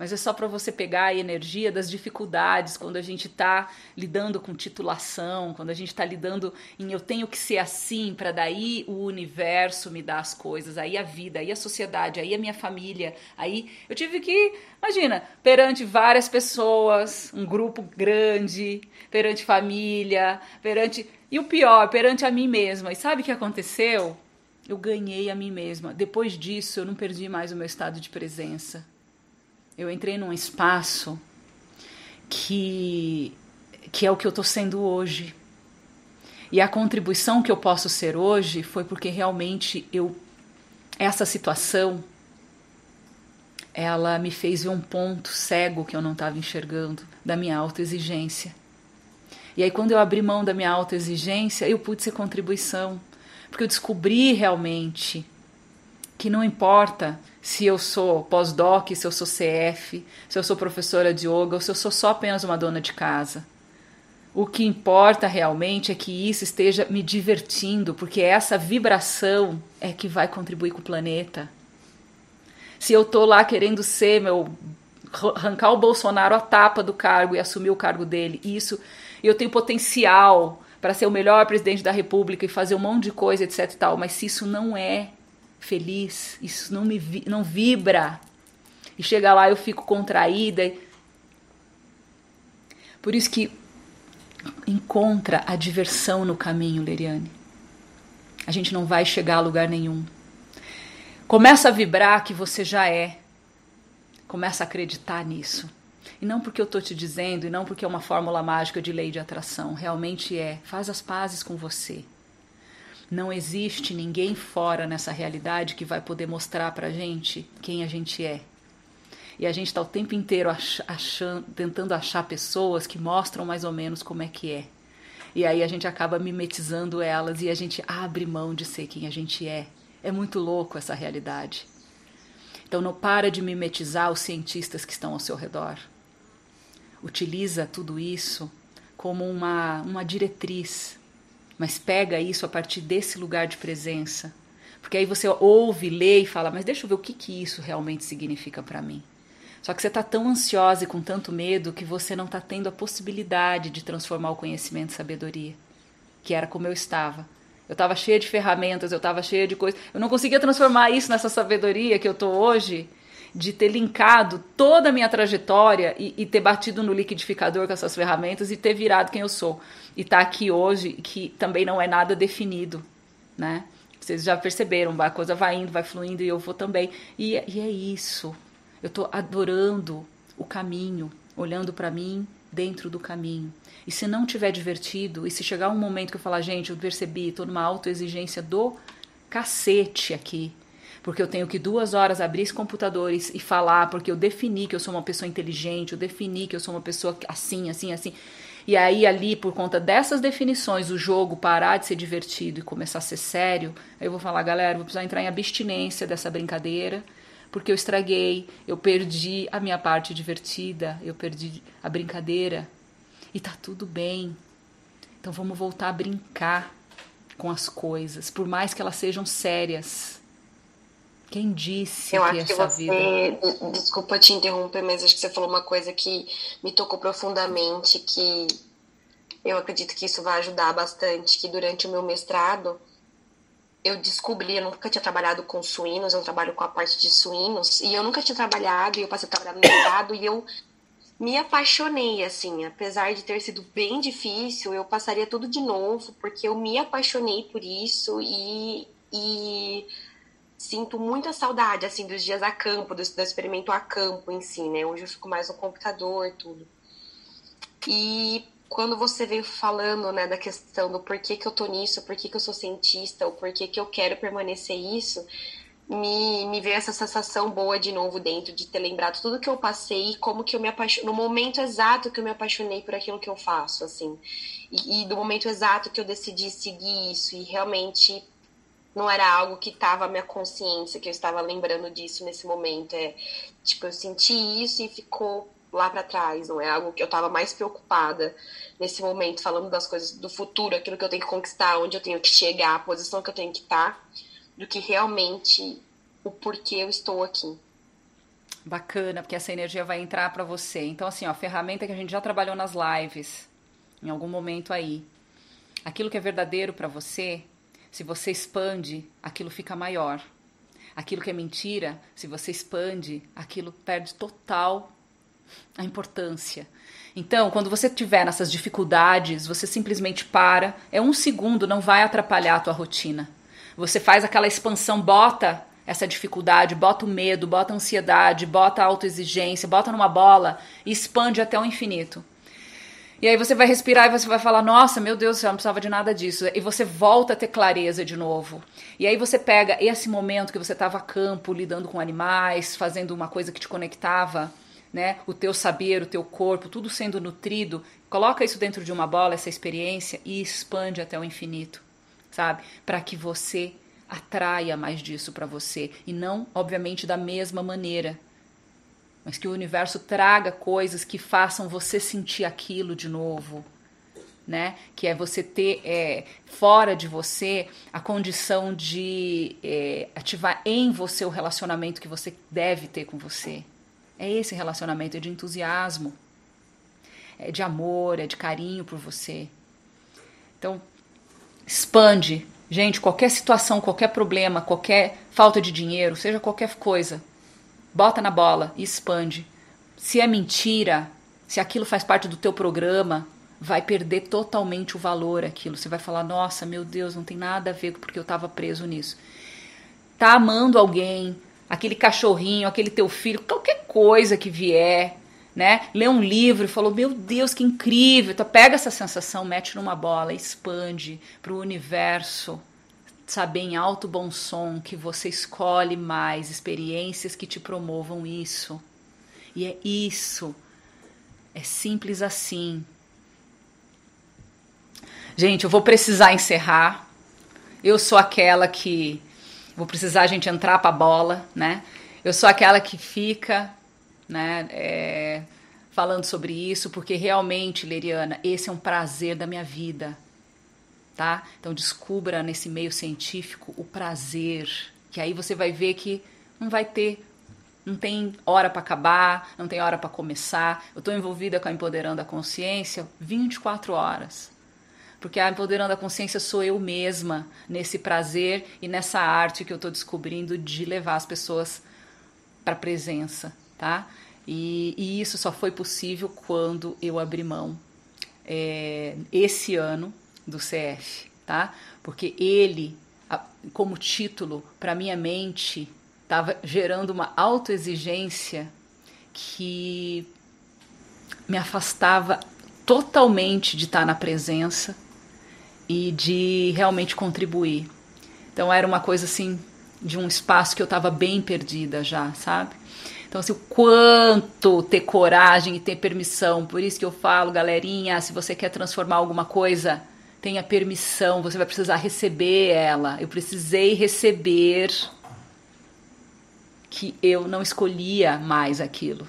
mas é só para você pegar a energia das dificuldades, quando a gente está lidando com titulação, quando a gente está lidando em eu tenho que ser assim, para daí o universo me dar as coisas, aí a vida, aí a sociedade, aí a minha família, aí eu tive que, imagina, perante várias pessoas, um grupo grande, perante família, perante... E o pior, perante a mim mesma. E sabe o que aconteceu? Eu ganhei a mim mesma. Depois disso, eu não perdi mais o meu estado de presença. Eu entrei num espaço que é o que eu estou sendo hoje. E a contribuição que eu posso ser hoje foi porque realmente essa situação, ela me fez ver um ponto cego que eu não estava enxergando da minha autoexigência. E aí quando eu abri mão da minha autoexigência, eu pude ser contribuição. Porque eu descobri realmente que não importa se eu sou pós-doc, se eu sou CF, se eu sou professora de yoga ou se eu sou só apenas uma dona de casa. O que importa realmente é que isso esteja me divertindo, porque essa vibração é que vai contribuir com o planeta. Se eu tô lá querendo ser arrancar o Bolsonaro a tapa do cargo e assumir o cargo dele, eu tenho potencial para ser o melhor presidente da República e fazer um monte de coisa, etc e tal, mas se isso não é feliz, isso não vibra, e chega lá eu fico contraída. Por isso que encontra a diversão no caminho, Leriane. A gente não vai chegar a lugar nenhum. Começa a vibrar que você já é. Começa a acreditar nisso. E não porque eu estou te dizendo, e não porque é uma fórmula mágica de lei de atração. Realmente é. Faz as pazes com você. Não existe ninguém fora nessa realidade que vai poder mostrar pra gente quem a gente é. E a gente está o tempo inteiro tentando achar pessoas que mostram mais ou menos como é que é. E aí a gente acaba mimetizando elas e a gente abre mão de ser quem a gente é. É muito louco essa realidade. Então não para de mimetizar os cientistas que estão ao seu redor. Utiliza tudo isso como uma diretriz, mas pega isso a partir desse lugar de presença. Porque aí você ouve, lê e fala, mas deixa eu ver o que isso realmente significa para mim. Só que você está tão ansiosa e com tanto medo que você não está tendo a possibilidade de transformar o conhecimento em sabedoria, que era como eu estava. Eu estava cheia de ferramentas, eu estava cheia de coisas. Eu não conseguia transformar isso nessa sabedoria que eu estou hoje, de ter linkado toda a minha trajetória e ter batido no liquidificador com essas ferramentas e ter virado quem eu sou. E estar aqui hoje, que também não é nada definido, né? Vocês já perceberam, a coisa vai indo, vai fluindo e eu vou também. E é isso. Eu estou adorando o caminho, olhando para mim dentro do caminho. E se não tiver divertido, e se chegar um momento que eu falar, gente, eu percebi, estou numa autoexigência do cacete aqui, porque eu tenho que 2 horas abrir esse computador e falar, porque eu defini que eu sou uma pessoa inteligente, eu defini que eu sou uma pessoa assim, assim, assim. E aí ali, por conta dessas definições, o jogo parar de ser divertido e começar a ser sério, aí eu vou falar, galera, vou precisar entrar em abstinência dessa brincadeira, porque eu estraguei, eu perdi a minha parte divertida, eu perdi a brincadeira. E tá tudo bem. Então vamos voltar a brincar com as coisas, por mais que elas sejam sérias. Quem disse eu que acho que essa você, vida... desculpa te interromper, mas acho que você falou uma coisa que me tocou profundamente, que eu acredito que isso vai ajudar bastante, que durante o meu mestrado eu descobri, eu nunca tinha trabalhado com suínos, eu trabalho com a parte de suínos, e eu nunca tinha trabalhado, e eu passei a trabalhar no mercado, e eu me apaixonei, assim, apesar de ter sido bem difícil, eu passaria tudo de novo, porque eu me apaixonei por isso, e sinto muita saudade, assim, dos dias a campo, do experimento a campo em si, né, hoje eu fico mais no computador e tudo. E quando você veio falando, né, da questão do porquê que eu tô nisso, porquê que eu sou cientista, ou porquê que eu quero permanecer isso, me veio essa sensação boa de novo dentro, de ter lembrado tudo que eu passei e como que eu me apaixonei, no momento exato que eu me apaixonei por aquilo que eu faço, assim. E do momento exato que eu decidi seguir isso, e realmente não era algo que estava a minha consciência, que eu estava lembrando disso nesse momento. Tipo, eu senti isso e ficou lá para trás, não é algo que eu estava mais preocupada nesse momento, falando das coisas do futuro, aquilo que eu tenho que conquistar, onde eu tenho que chegar, a posição que eu tenho que estar, do que realmente o porquê eu estou aqui. Bacana, porque essa energia vai entrar para você. Então, assim, ó, a ferramenta que a gente já trabalhou nas lives, em algum momento aí. Aquilo que é verdadeiro para você, se você expande, aquilo fica maior. Aquilo que é mentira, se você expande, aquilo perde total a importância. Então, quando você estiver nessas dificuldades, você simplesmente para. É 1 segundo, não vai atrapalhar a tua rotina. Você faz aquela expansão, bota essa dificuldade, bota o medo, bota a ansiedade, bota a autoexigência, bota numa bola e expande até o infinito. E aí você vai respirar e você vai falar, nossa, meu Deus do céu, eu não precisava de nada disso. E você volta a ter clareza de novo. E aí você pega esse momento que você estava a campo, lidando com animais, fazendo uma coisa que te conectava, né? O teu saber, o teu corpo, tudo sendo nutrido. Coloca isso dentro de uma bola, essa experiência, e expande até o infinito, sabe? Para que você atraia mais disso para você. E não, obviamente, da mesma maneira. Mas que o universo traga coisas que façam você sentir aquilo de novo, né? Que é você ter fora de você a condição de ativar em você o relacionamento que você deve ter com você. É esse relacionamento, é de entusiasmo, é de amor, é de carinho por você. Então, expande. Gente, qualquer situação, qualquer problema, qualquer falta de dinheiro, seja qualquer coisa, bota na bola e expande. Se é mentira, se aquilo faz parte do teu programa, vai perder totalmente o valor aquilo. Você vai falar, nossa, meu Deus, não tem nada a ver porque eu estava preso nisso. Tá amando alguém, aquele cachorrinho, aquele teu filho, qualquer coisa que vier, né? Lê um livro e falou, meu Deus, que incrível. Então pega essa sensação, mete numa bola, expande para o universo. Saber em alto bom som que você escolhe mais experiências que te promovam isso. E é isso. É simples assim. Gente, eu vou precisar encerrar. Eu sou aquela que... Vou precisar a gente entrar pra bola, né? Eu sou aquela que fica, né, falando sobre isso, porque realmente, Leriana, esse é um prazer da minha vida. Tá? Então descubra nesse meio científico o prazer, que aí você vai ver que não tem hora para acabar, não tem hora para começar. Eu estou envolvida com a Empoderando a Consciência 24 horas, porque a Empoderando a Consciência sou eu mesma nesse prazer e nessa arte que eu estou descobrindo de levar as pessoas para a presença, tá? E isso só foi possível quando eu abri mão esse ano do CF, tá? Porque ele, como título, para minha mente, estava gerando uma autoexigência que me afastava totalmente de estar na presença e de realmente contribuir. Então era uma coisa assim, de um espaço que eu estava bem perdida já, sabe? Então, assim, o quanto ter coragem e ter permissão. Por isso que eu falo, galerinha, se você quer transformar alguma coisa, tenha permissão, você vai precisar receber ela. Eu precisei receber que eu não escolhia mais aquilo.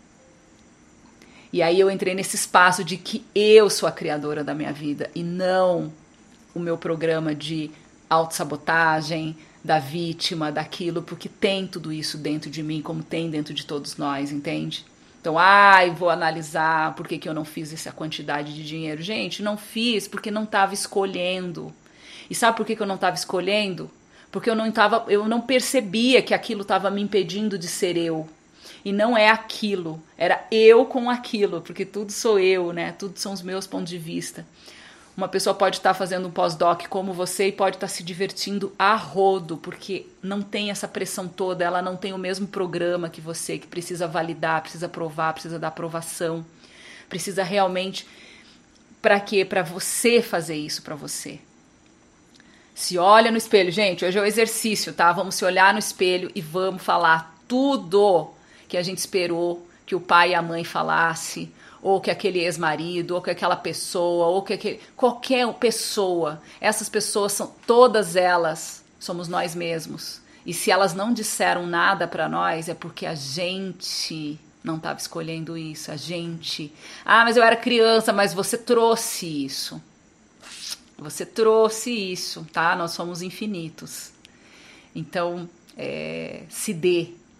E aí eu entrei nesse espaço de que eu sou a criadora da minha vida e não o meu programa de autossabotagem, da vítima, daquilo, porque tem tudo isso dentro de mim, como tem dentro de todos nós, entende? Então, vou analisar por que eu não fiz essa quantidade de dinheiro. Gente, não fiz porque não estava escolhendo. E sabe por que eu não estava escolhendo? Porque eu não percebia que aquilo estava me impedindo de ser eu. E não é aquilo, era eu com aquilo, porque tudo sou eu, né? Tudo são os meus pontos de vista. Uma pessoa pode estar fazendo um pós-doc como você e pode estar se divertindo a rodo, porque não tem essa pressão toda, ela não tem o mesmo programa que você, que precisa validar, precisa provar, precisa dar aprovação. Precisa realmente... Para quê? Para você fazer isso para você. Se olha no espelho. Gente, hoje é o exercício, tá? Vamos se olhar no espelho e vamos falar tudo que a gente esperou que o pai e a mãe falasse, ou que aquele ex-marido, ou que aquela pessoa, ou que qualquer pessoa. Essas pessoas são, todas elas, somos nós mesmos. E se elas não disseram nada para nós, é porque a gente não estava escolhendo isso, a gente. Mas eu era criança, mas você trouxe isso. Você trouxe isso, tá? Nós somos infinitos. Então, se dê,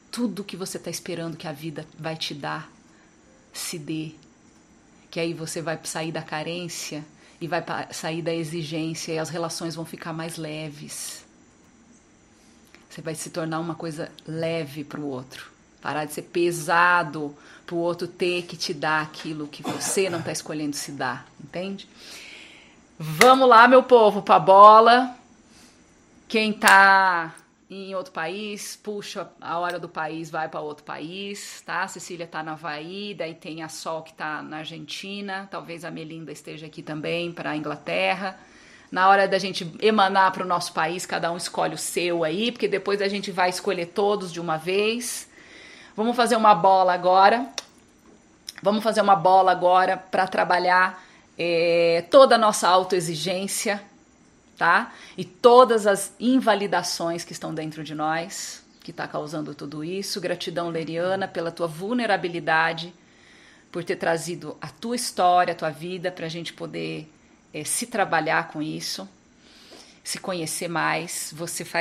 tudo que você está esperando que a vida vai te dar, se dê. Que aí você vai sair da carência e vai sair da exigência e as relações vão ficar mais leves. Você vai se tornar uma coisa leve para o outro. Parar de ser pesado para o outro ter que te dar aquilo que você não está escolhendo se dar, entende? Vamos lá, meu povo, para a bola. Quem tá em outro país, puxa a hora do país, vai para outro país, tá? A Cecília tá na Havaí, daí tem a Sol que tá na Argentina, talvez a Melinda esteja aqui também para a Inglaterra. Na hora da gente emanar para o nosso país, cada um escolhe o seu aí, porque depois a gente vai escolher todos de uma vez. Vamos fazer uma bola agora. Vamos fazer uma bola agora para trabalhar toda a nossa autoexigência, tá? E todas as invalidações que estão dentro de nós, que está causando tudo isso. Gratidão, Leriana, pela tua vulnerabilidade, por ter trazido a tua história, a tua vida, para a gente poder se trabalhar com isso, se conhecer mais.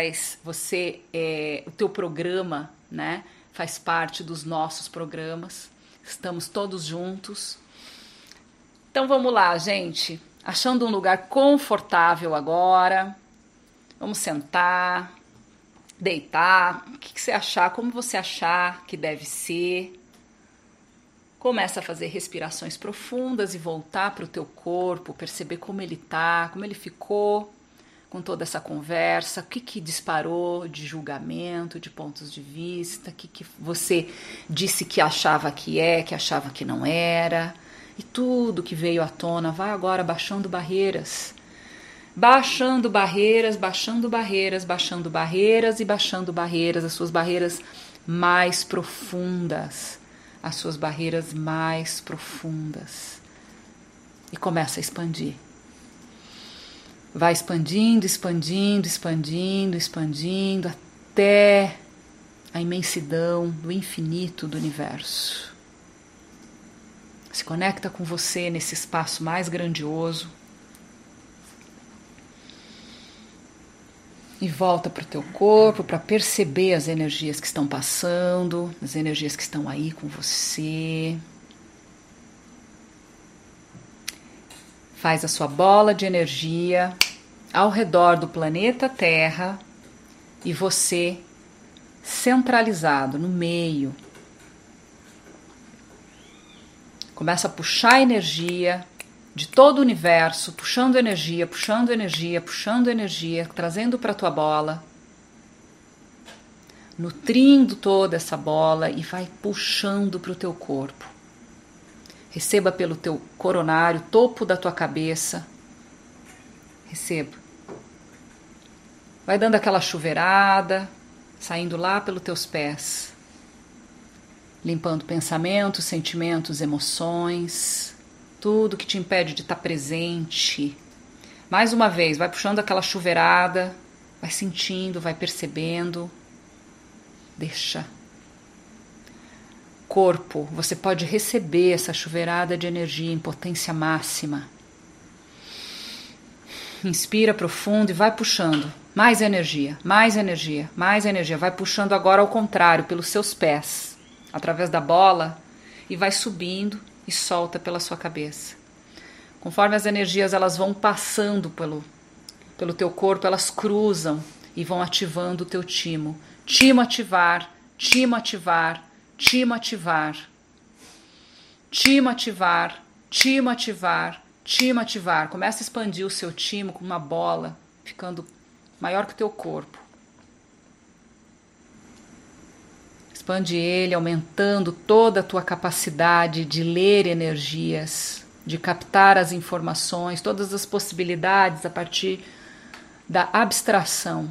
O teu programa, né, faz parte dos nossos programas. Estamos todos juntos. Então vamos lá, gente. Achando um lugar confortável agora. Vamos sentar, deitar. O que você achar, como você achar que deve ser. Começa a fazer respirações profundas e voltar para o teu corpo, perceber como ele tá, como ele ficou com toda essa conversa, o que disparou de julgamento, de pontos de vista, o que você disse que achava que achava que não era, e tudo que veio à tona. Vai agora baixando barreiras, baixando barreiras, baixando barreiras, baixando barreiras e baixando barreiras, as suas barreiras mais profundas, as suas barreiras mais profundas, e começa a expandir. Vai expandindo, expandindo, expandindo, expandindo até a imensidão do infinito do universo. Se conecta com você nesse espaço mais grandioso e volta para o teu corpo para perceber as energias que estão passando, as energias que estão aí com você. Faz a sua bola de energia ao redor do planeta Terra e você centralizado no meio. Começa a puxar energia de todo o universo, puxando energia, puxando energia, puxando energia, trazendo para a tua bola, nutrindo toda essa bola e vai puxando para o teu corpo. Receba pelo teu coronário, topo da tua cabeça. Receba. Vai dando aquela chuveirada, saindo lá pelos teus pés. Limpando pensamentos, sentimentos, emoções. Tudo que te impede de estar presente. Mais uma vez, vai puxando aquela chuveirada. Vai sentindo, vai percebendo. Deixa. Corpo, você pode receber essa chuveirada de energia em potência máxima. Inspira profundo e vai puxando. Mais energia, mais energia, mais energia. Vai puxando agora ao contrário, pelos seus pés, através da bola, e vai subindo e solta pela sua cabeça. Conforme as energias elas vão passando pelo teu corpo, elas cruzam e vão ativando o teu timo. Timo ativar, timo ativar, timo ativar, timo ativar, timo ativar, timo ativar. Começa a expandir o seu timo com uma bola, ficando maior que o teu corpo. Expande ele, aumentando toda a tua capacidade de ler energias, de captar as informações, todas as possibilidades a partir da abstração.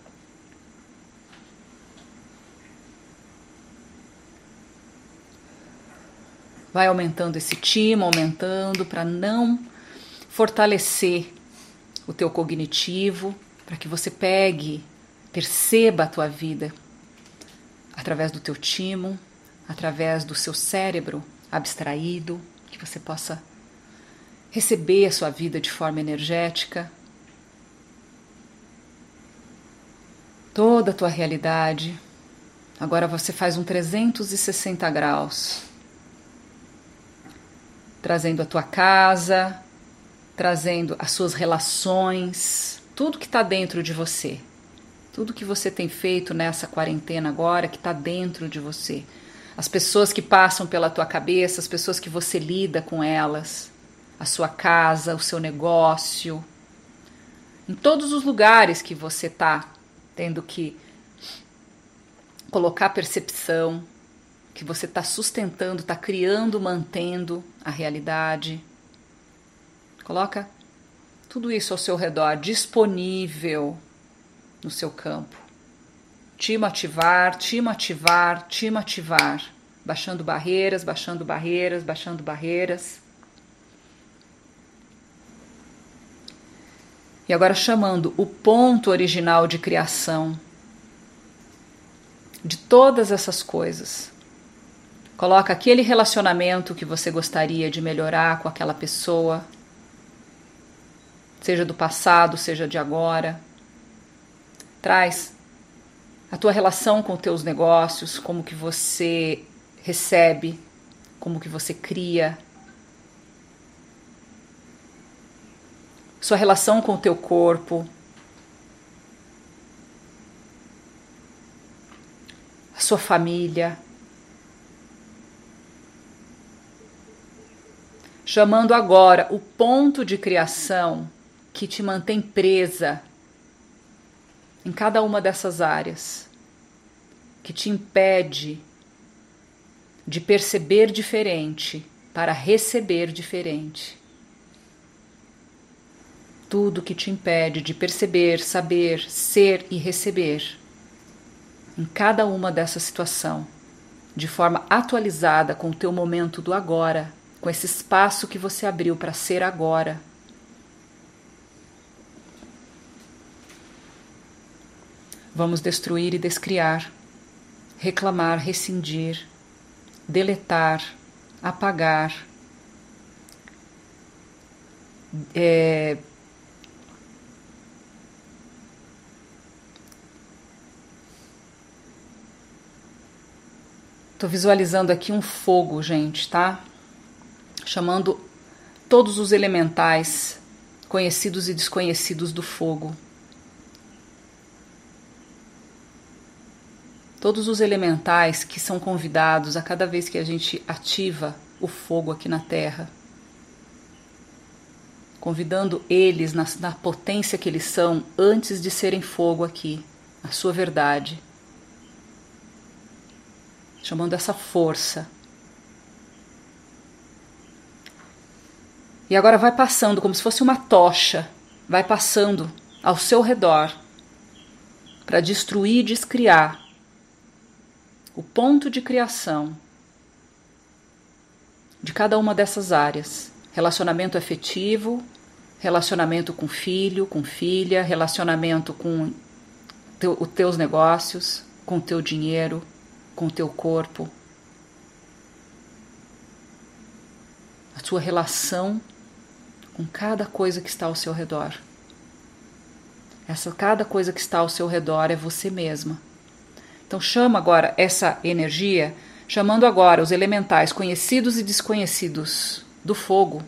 Vai aumentando esse timo, aumentando para não fortalecer o teu cognitivo, para que você perceba a tua vida através do teu timo, através do seu cérebro abstraído, que você possa receber a sua vida de forma energética, toda a tua realidade, Agora você faz um 360 graus, trazendo a tua casa, trazendo as suas relações, tudo que está dentro de você. Tudo que você tem feito nessa quarentena agora, que está dentro de você. As pessoas que passam pela tua cabeça, as pessoas que você lida com elas, a sua casa, o seu negócio, em todos os lugares que você está tendo que colocar percepção, que você está sustentando, está criando, mantendo a realidade. Coloca tudo isso ao seu redor, disponível no seu campo. Te motivar, te motivar, te motivar. Baixando barreiras, baixando barreiras, baixando barreiras. E agora chamando o ponto original de criação de todas essas coisas. Coloca aquele relacionamento que você gostaria de melhorar com aquela pessoa, seja do passado, seja de agora. Traz a tua relação com os teus negócios, como que você recebe, como que você cria. Sua relação com o teu corpo. A sua família. Chamando agora o ponto de criação que te mantém presa em cada uma dessas áreas, que te impede de perceber diferente para receber diferente. Tudo que te impede de perceber, saber, ser e receber em cada uma dessa situação, de forma atualizada com o teu momento do agora, com esse espaço que você abriu para ser agora. Vamos destruir e descriar, reclamar, rescindir, deletar, apagar, tô visualizando aqui um fogo, gente, tá? Chamando todos os elementais conhecidos e desconhecidos do fogo. Todos os elementais que são convidados a cada vez que a gente ativa o fogo aqui na Terra. Convidando eles na potência que eles são antes de serem fogo aqui, a sua verdade. Chamando essa força. E agora vai passando como se fosse uma tocha, vai passando ao seu redor para destruir e descriar o ponto de criação de cada uma dessas áreas. Relacionamento afetivo, relacionamento com filho, com filha, relacionamento com os teus negócios, com o teu dinheiro, com o teu corpo. A tua relação com cada coisa que está ao seu redor. Cada coisa que está ao seu redor é você mesma. Então chama agora essa energia, chamando agora os elementais conhecidos e desconhecidos do fogo.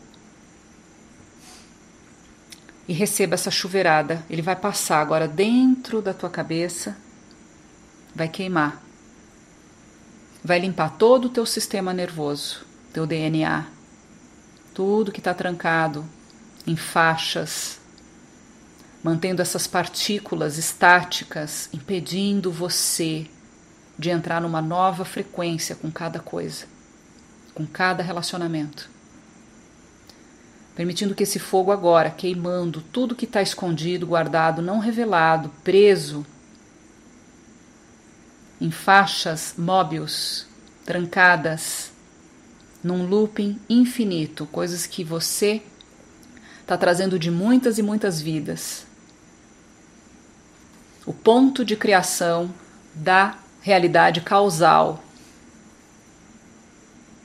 E receba essa chuveirada. Ele vai passar agora dentro da tua cabeça, vai queimar. Vai limpar todo o teu sistema nervoso, teu DNA. Tudo que está trancado em faixas, mantendo essas partículas estáticas, impedindo você de entrar numa nova frequência com cada coisa, com cada relacionamento. Permitindo que esse fogo agora, queimando tudo que está escondido, guardado, não revelado, preso, em faixas móveis, trancadas, num looping infinito, coisas que você está trazendo de muitas e muitas vidas. O ponto de criação da realidade causal.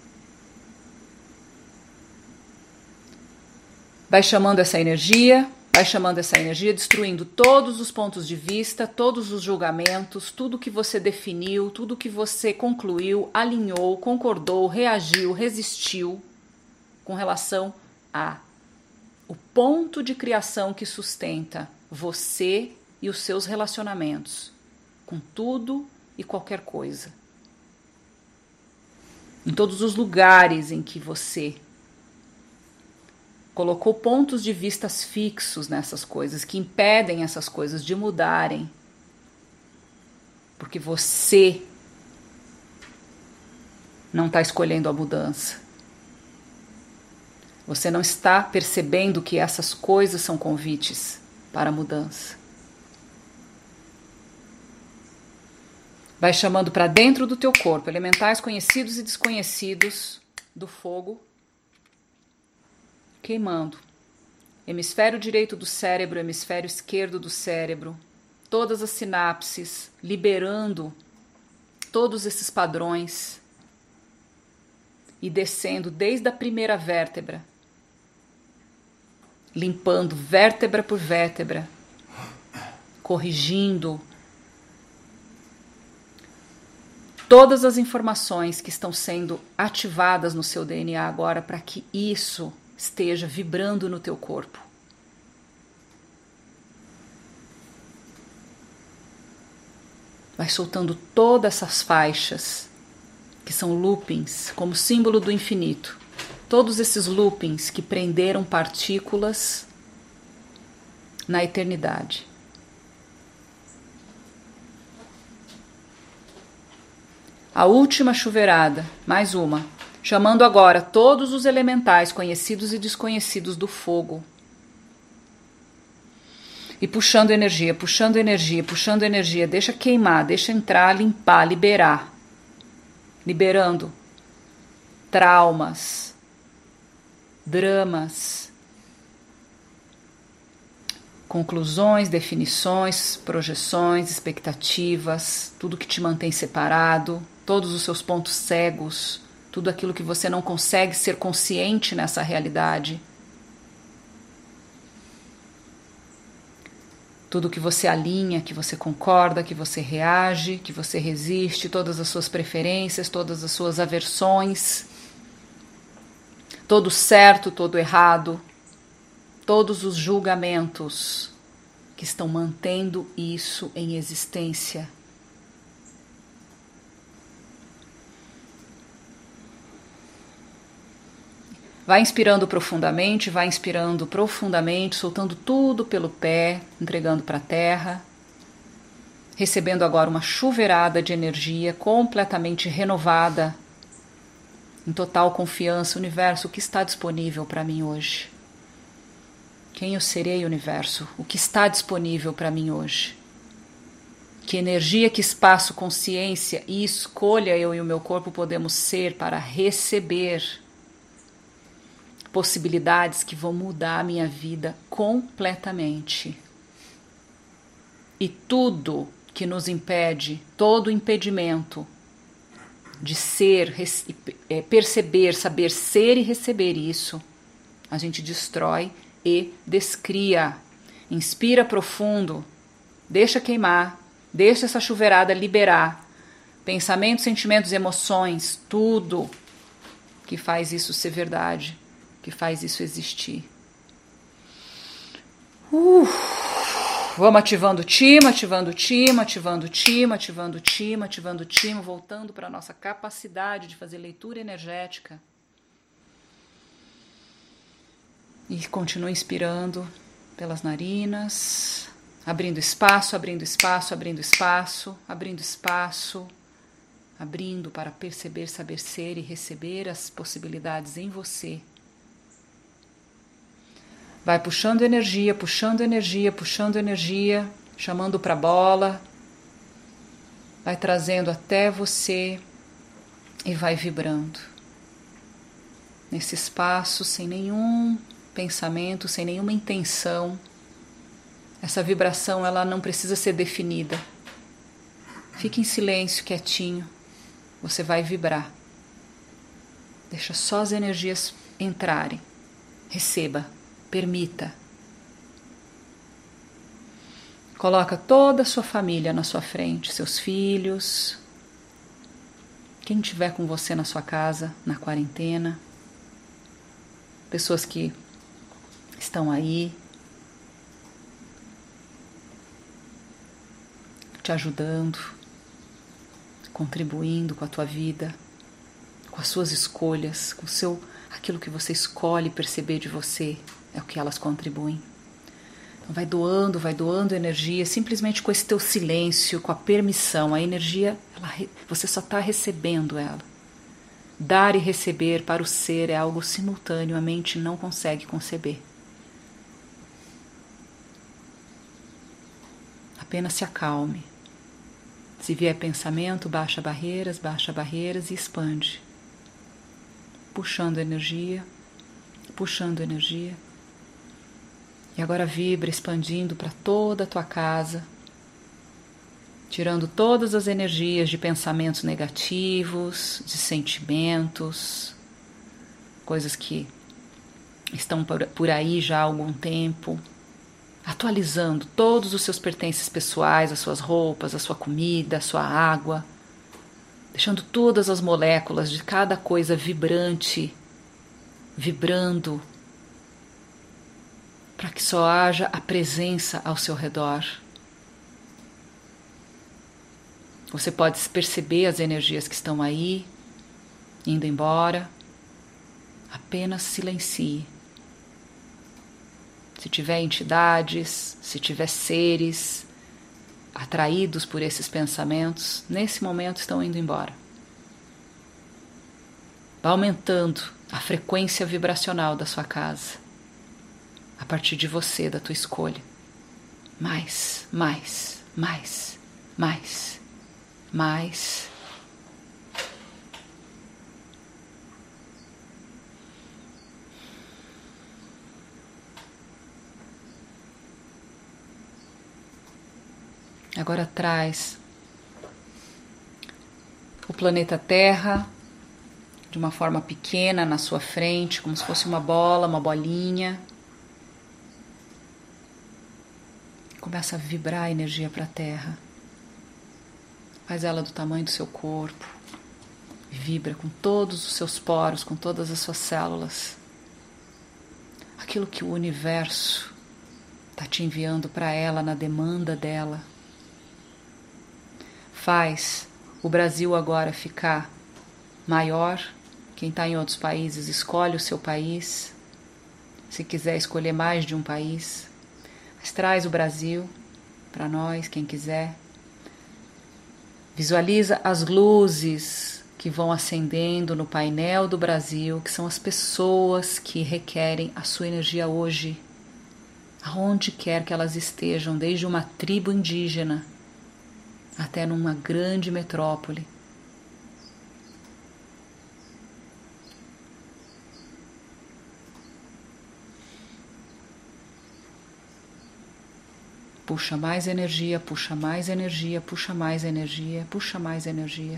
Vai chamando essa energia Vai chamando essa energia, destruindo todos os pontos de vista, todos os julgamentos, tudo que você definiu, tudo que você concluiu, alinhou, concordou, reagiu, resistiu com relação a o ponto de criação que sustenta você e os seus relacionamentos com tudo e qualquer coisa. Em todos os lugares em que você colocou pontos de vistas fixos nessas coisas, que impedem essas coisas de mudarem, porque você não está escolhendo a mudança. Você não está percebendo que essas coisas são convites para a mudança. Vai chamando para dentro do teu corpo elementais conhecidos e desconhecidos do fogo, queimando hemisfério direito do cérebro, hemisfério esquerdo do cérebro, todas as sinapses, liberando todos esses padrões e descendo desde a primeira vértebra, limpando vértebra por vértebra, corrigindo todas as informações que estão sendo ativadas no seu DNA agora para que isso esteja vibrando no teu corpo. Vai soltando todas essas faixas, que são loopings, como símbolo do infinito. Todos esses loopings que prenderam partículas na eternidade. A última chuveirada, mais uma, chamando agora todos os elementais conhecidos e desconhecidos do fogo. E puxando energia, puxando energia, puxando energia. Deixa queimar, deixa entrar, limpar, liberar. Liberando traumas, dramas, conclusões, definições, projeções, expectativas, tudo que te mantém separado, todos os seus pontos cegos, tudo aquilo que você não consegue ser consciente nessa realidade. Tudo que você alinha, que você concorda, que você reage, que você resiste, todas as suas preferências, todas as suas aversões, todo certo, todo errado, todos os julgamentos que estão mantendo isso em existência. Vai inspirando profundamente, soltando tudo pelo pé, entregando para a terra, recebendo agora uma chuveirada de energia completamente renovada, em total confiança. Universo, o que está disponível para mim hoje? Quem eu serei, universo? O que está disponível para mim hoje? Que energia, que espaço, consciência e escolha eu e o meu corpo podemos ser para receber possibilidades que vão mudar a minha vida completamente. E tudo que nos impede, todo impedimento de ser, perceber, saber ser e receber isso, a gente destrói e descria. Inspira profundo, deixa queimar, deixa essa chuveirada liberar. Pensamentos, sentimentos, emoções, tudo que faz isso ser verdade, que faz isso existir. Vamos ativando o timo, voltando para a nossa capacidade de fazer leitura energética. E continua inspirando pelas narinas, abrindo espaço, abrindo para perceber, saber ser e receber as possibilidades em você. Vai puxando energia, chamando para a bola, vai trazendo até você e vai vibrando. Nesse espaço, sem nenhum pensamento, sem nenhuma intenção. Essa vibração, ela não precisa ser definida. Fique em silêncio, quietinho. Você vai vibrar. Deixa só as energias entrarem. Receba. Permita. Coloca toda a sua família na sua frente, seus filhos, quem estiver com você na sua casa, na quarentena, pessoas que estão aí, te ajudando, contribuindo com a tua vida, com as suas escolhas, com aquilo que você escolhe perceber de você, é o que elas contribuem. Então vai doando energia, simplesmente com esse teu silêncio, com a permissão. A energia, você só está recebendo ela. Dar e receber para o ser é algo simultâneo, a mente não consegue conceber. Apenas se acalme. Se vier pensamento, baixa barreiras e expande. Puxando energia, puxando energia. E agora vibra, expandindo para toda a tua casa, tirando todas as energias de pensamentos negativos, de sentimentos, coisas que estão por aí já há algum tempo. Atualizando todos os seus pertences pessoais, as suas roupas, a sua comida, a sua água, deixando todas as moléculas de cada coisa vibrante, vibrando, para que só haja a presença ao seu redor. Você pode perceber as energias que estão aí, indo embora, apenas silencie. Se tiver entidades, se tiver seres atraídos por esses pensamentos, nesse momento estão indo embora. Vá aumentando a frequência vibracional da sua casa, a partir de você, da tua escolha. Mais, mais, mais, mais, mais. Agora traz o planeta Terra de uma forma pequena na sua frente, como se fosse uma bola, uma bolinha. Começa a vibrar a energia para a Terra. Faz ela do tamanho do seu corpo. Vibra com todos os seus poros, com todas as suas células. Aquilo que o universo está te enviando para ela na demanda dela. Faz o Brasil agora ficar maior. Quem está em outros países, escolhe o seu país. Se quiser escolher mais de um país. Mas traz o Brasil para nós, quem quiser. Visualiza as luzes que vão acendendo no painel do Brasil, que são as pessoas que requerem a sua energia hoje. Aonde quer que elas estejam, desde uma tribo indígena até numa grande metrópole. Puxa mais energia, puxa mais energia, puxa mais energia, puxa mais energia.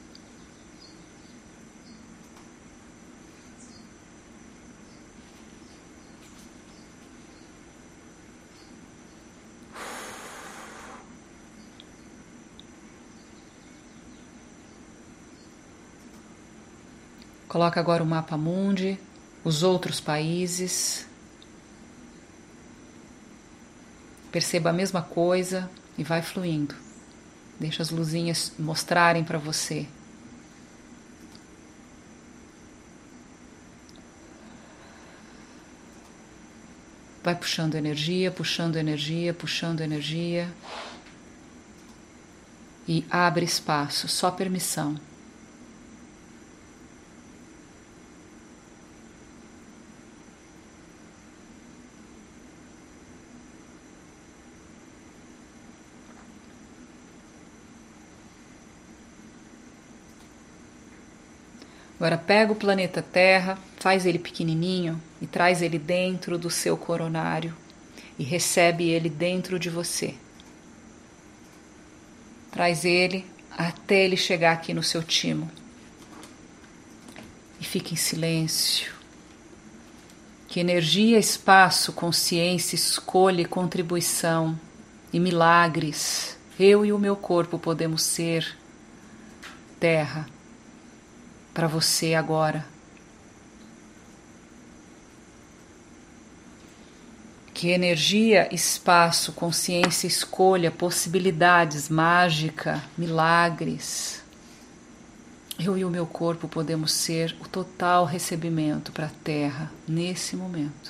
Coloca agora o mapa mundi, os outros países. Perceba a mesma coisa e vai fluindo. Deixa as luzinhas mostrarem para você. Vai puxando energia, puxando energia, puxando energia. E abre espaço, só permissão. Agora pega o planeta Terra, faz ele pequenininho e traz ele dentro do seu coronário e recebe ele dentro de você. Traz ele até ele chegar aqui no seu timo. E fique em silêncio. Que energia, espaço, consciência, escolha e contribuição e milagres. Eu e o meu corpo podemos ser terra para você agora. Que energia, espaço, consciência, escolha, possibilidades, mágica, milagres. Eu e o meu corpo podemos ser o total recebimento para a Terra nesse momento.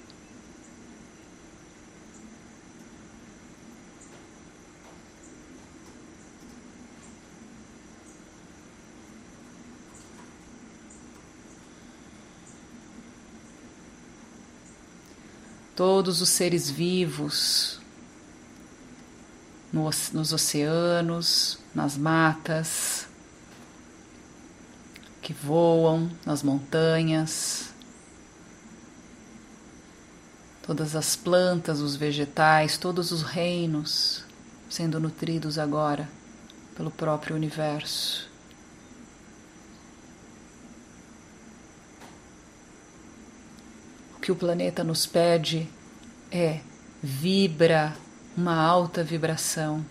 Todos os seres vivos nos oceanos, nas matas, que voam nas montanhas, todas as plantas, os vegetais, todos os reinos sendo nutridos agora pelo próprio universo. O que o planeta nos pede é: vibra uma alta vibração.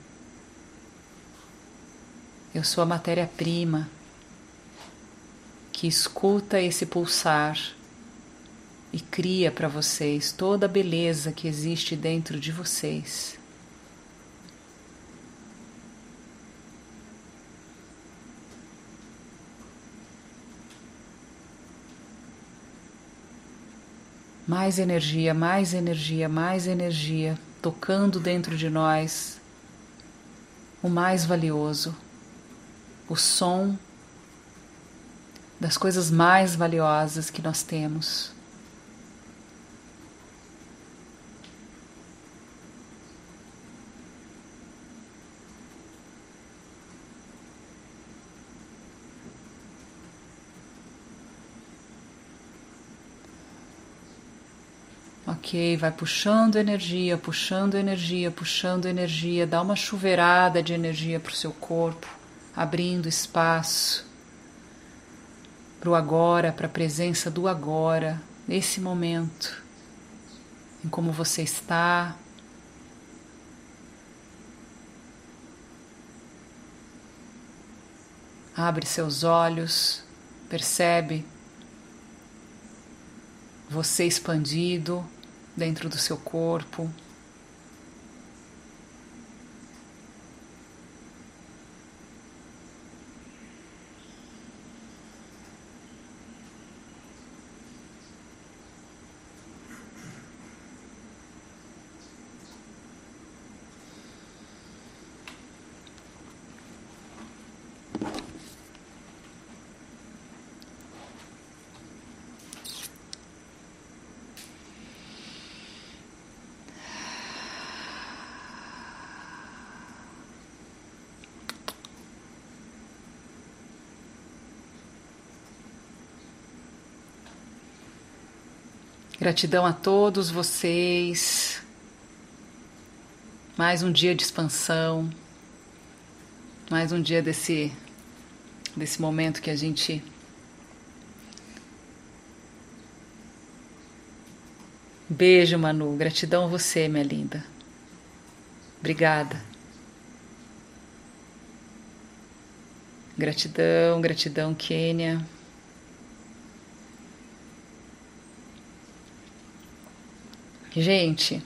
Eu sou a matéria-prima que escuta esse pulsar e cria para vocês toda a beleza que existe dentro de vocês. Mais energia, mais energia, mais energia, tocando dentro de nós o mais valioso, o som das coisas mais valiosas que nós temos. Ok, vai puxando energia, puxando energia, puxando energia, dá uma chuveirada de energia para o seu corpo, abrindo espaço para o agora, para a presença do agora, nesse momento, em como você está. Abre seus olhos, percebe você expandido dentro do seu corpo. Gratidão a todos vocês. Mais um dia de expansão. Mais um dia desse momento que a gente beijo, Manu. Gratidão a você, minha linda. Obrigada. Gratidão, gratidão, Kênia. Gente,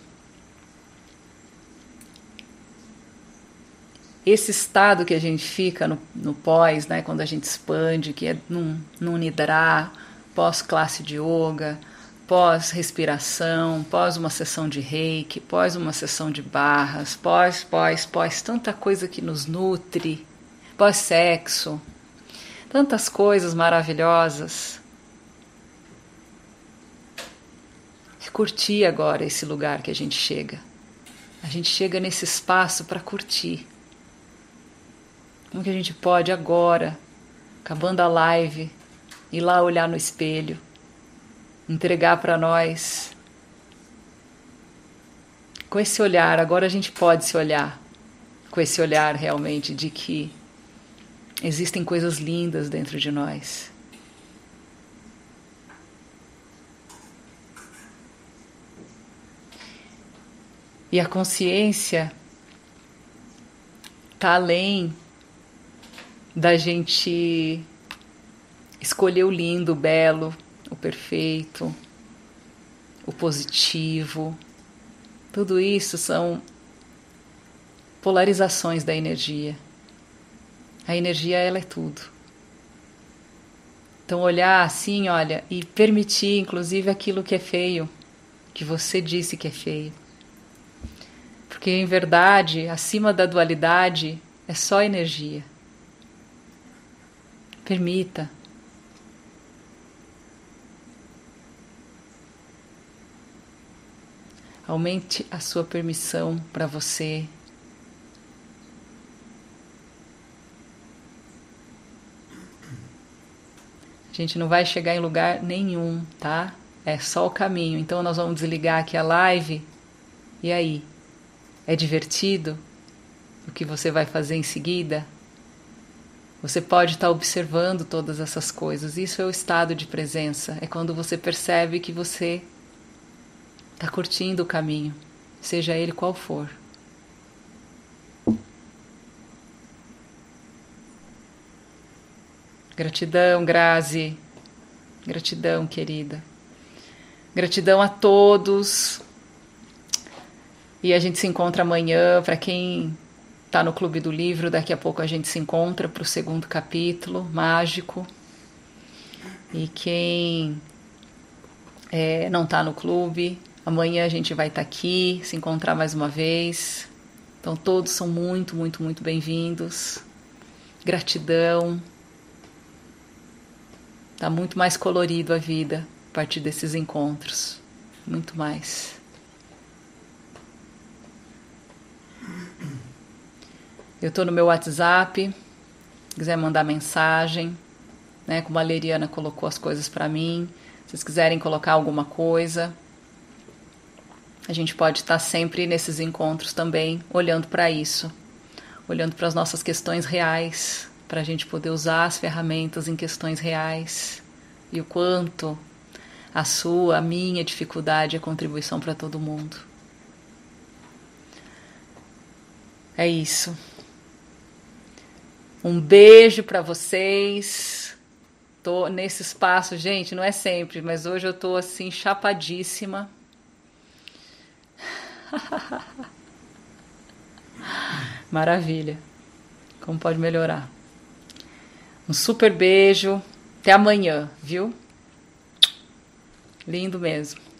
esse estado que a gente fica no pós, né, quando a gente expande, que é num nidra, pós-classe de yoga, pós-respiração, pós uma sessão de reiki, pós uma sessão de barras, pós, tanta coisa que nos nutre, pós-sexo, tantas coisas maravilhosas. Curtir agora esse lugar que a gente chega. A gente chega nesse espaço para curtir. Como que a gente pode agora, acabando a live, ir lá olhar no espelho, entregar para nós. Com esse olhar, agora a gente pode se olhar, com esse olhar realmente de que existem coisas lindas dentro de nós. E a consciência tá além da gente escolher o lindo, o belo, o perfeito, o positivo. Tudo isso são polarizações da energia. A energia, ela é tudo. Então olhar assim, olha, e permitir inclusive aquilo que é feio, que você disse que é feio. Porque em verdade, acima da dualidade, é só energia. Permita. Aumente a sua permissão para você. A gente não vai chegar em lugar nenhum, tá? É só o caminho. Então nós vamos desligar aqui a live. E aí? É divertido o que você vai fazer em seguida? Você pode estar observando todas essas coisas. Isso é o estado de presença. É quando você percebe que você está curtindo o caminho, seja ele qual for. Gratidão, Grazi. Gratidão, querida. Gratidão a todos. E a gente se encontra amanhã. Para quem está no Clube do Livro, daqui a pouco a gente se encontra para o 2º capítulo, mágico. E quem não está no clube, amanhã a gente vai estar aqui, se encontrar mais uma vez. Então todos são muito, muito, muito bem-vindos. Gratidão. Está muito mais colorido a vida a partir desses encontros. Muito mais. Eu estou no meu WhatsApp. Se quiser mandar mensagem, né, como a Leriana colocou as coisas para mim. Se vocês quiserem colocar alguma coisa, a gente pode estar sempre nesses encontros também, olhando para isso. Olhando para as nossas questões reais, para a gente poder usar as ferramentas em questões reais e o quanto a minha dificuldade é contribuição para todo mundo. É isso. Um beijo para vocês. Tô nesse espaço, gente, não é sempre, mas hoje eu tô assim chapadíssima. Maravilha. Como pode melhorar? Um super beijo. Até amanhã, viu? Lindo mesmo.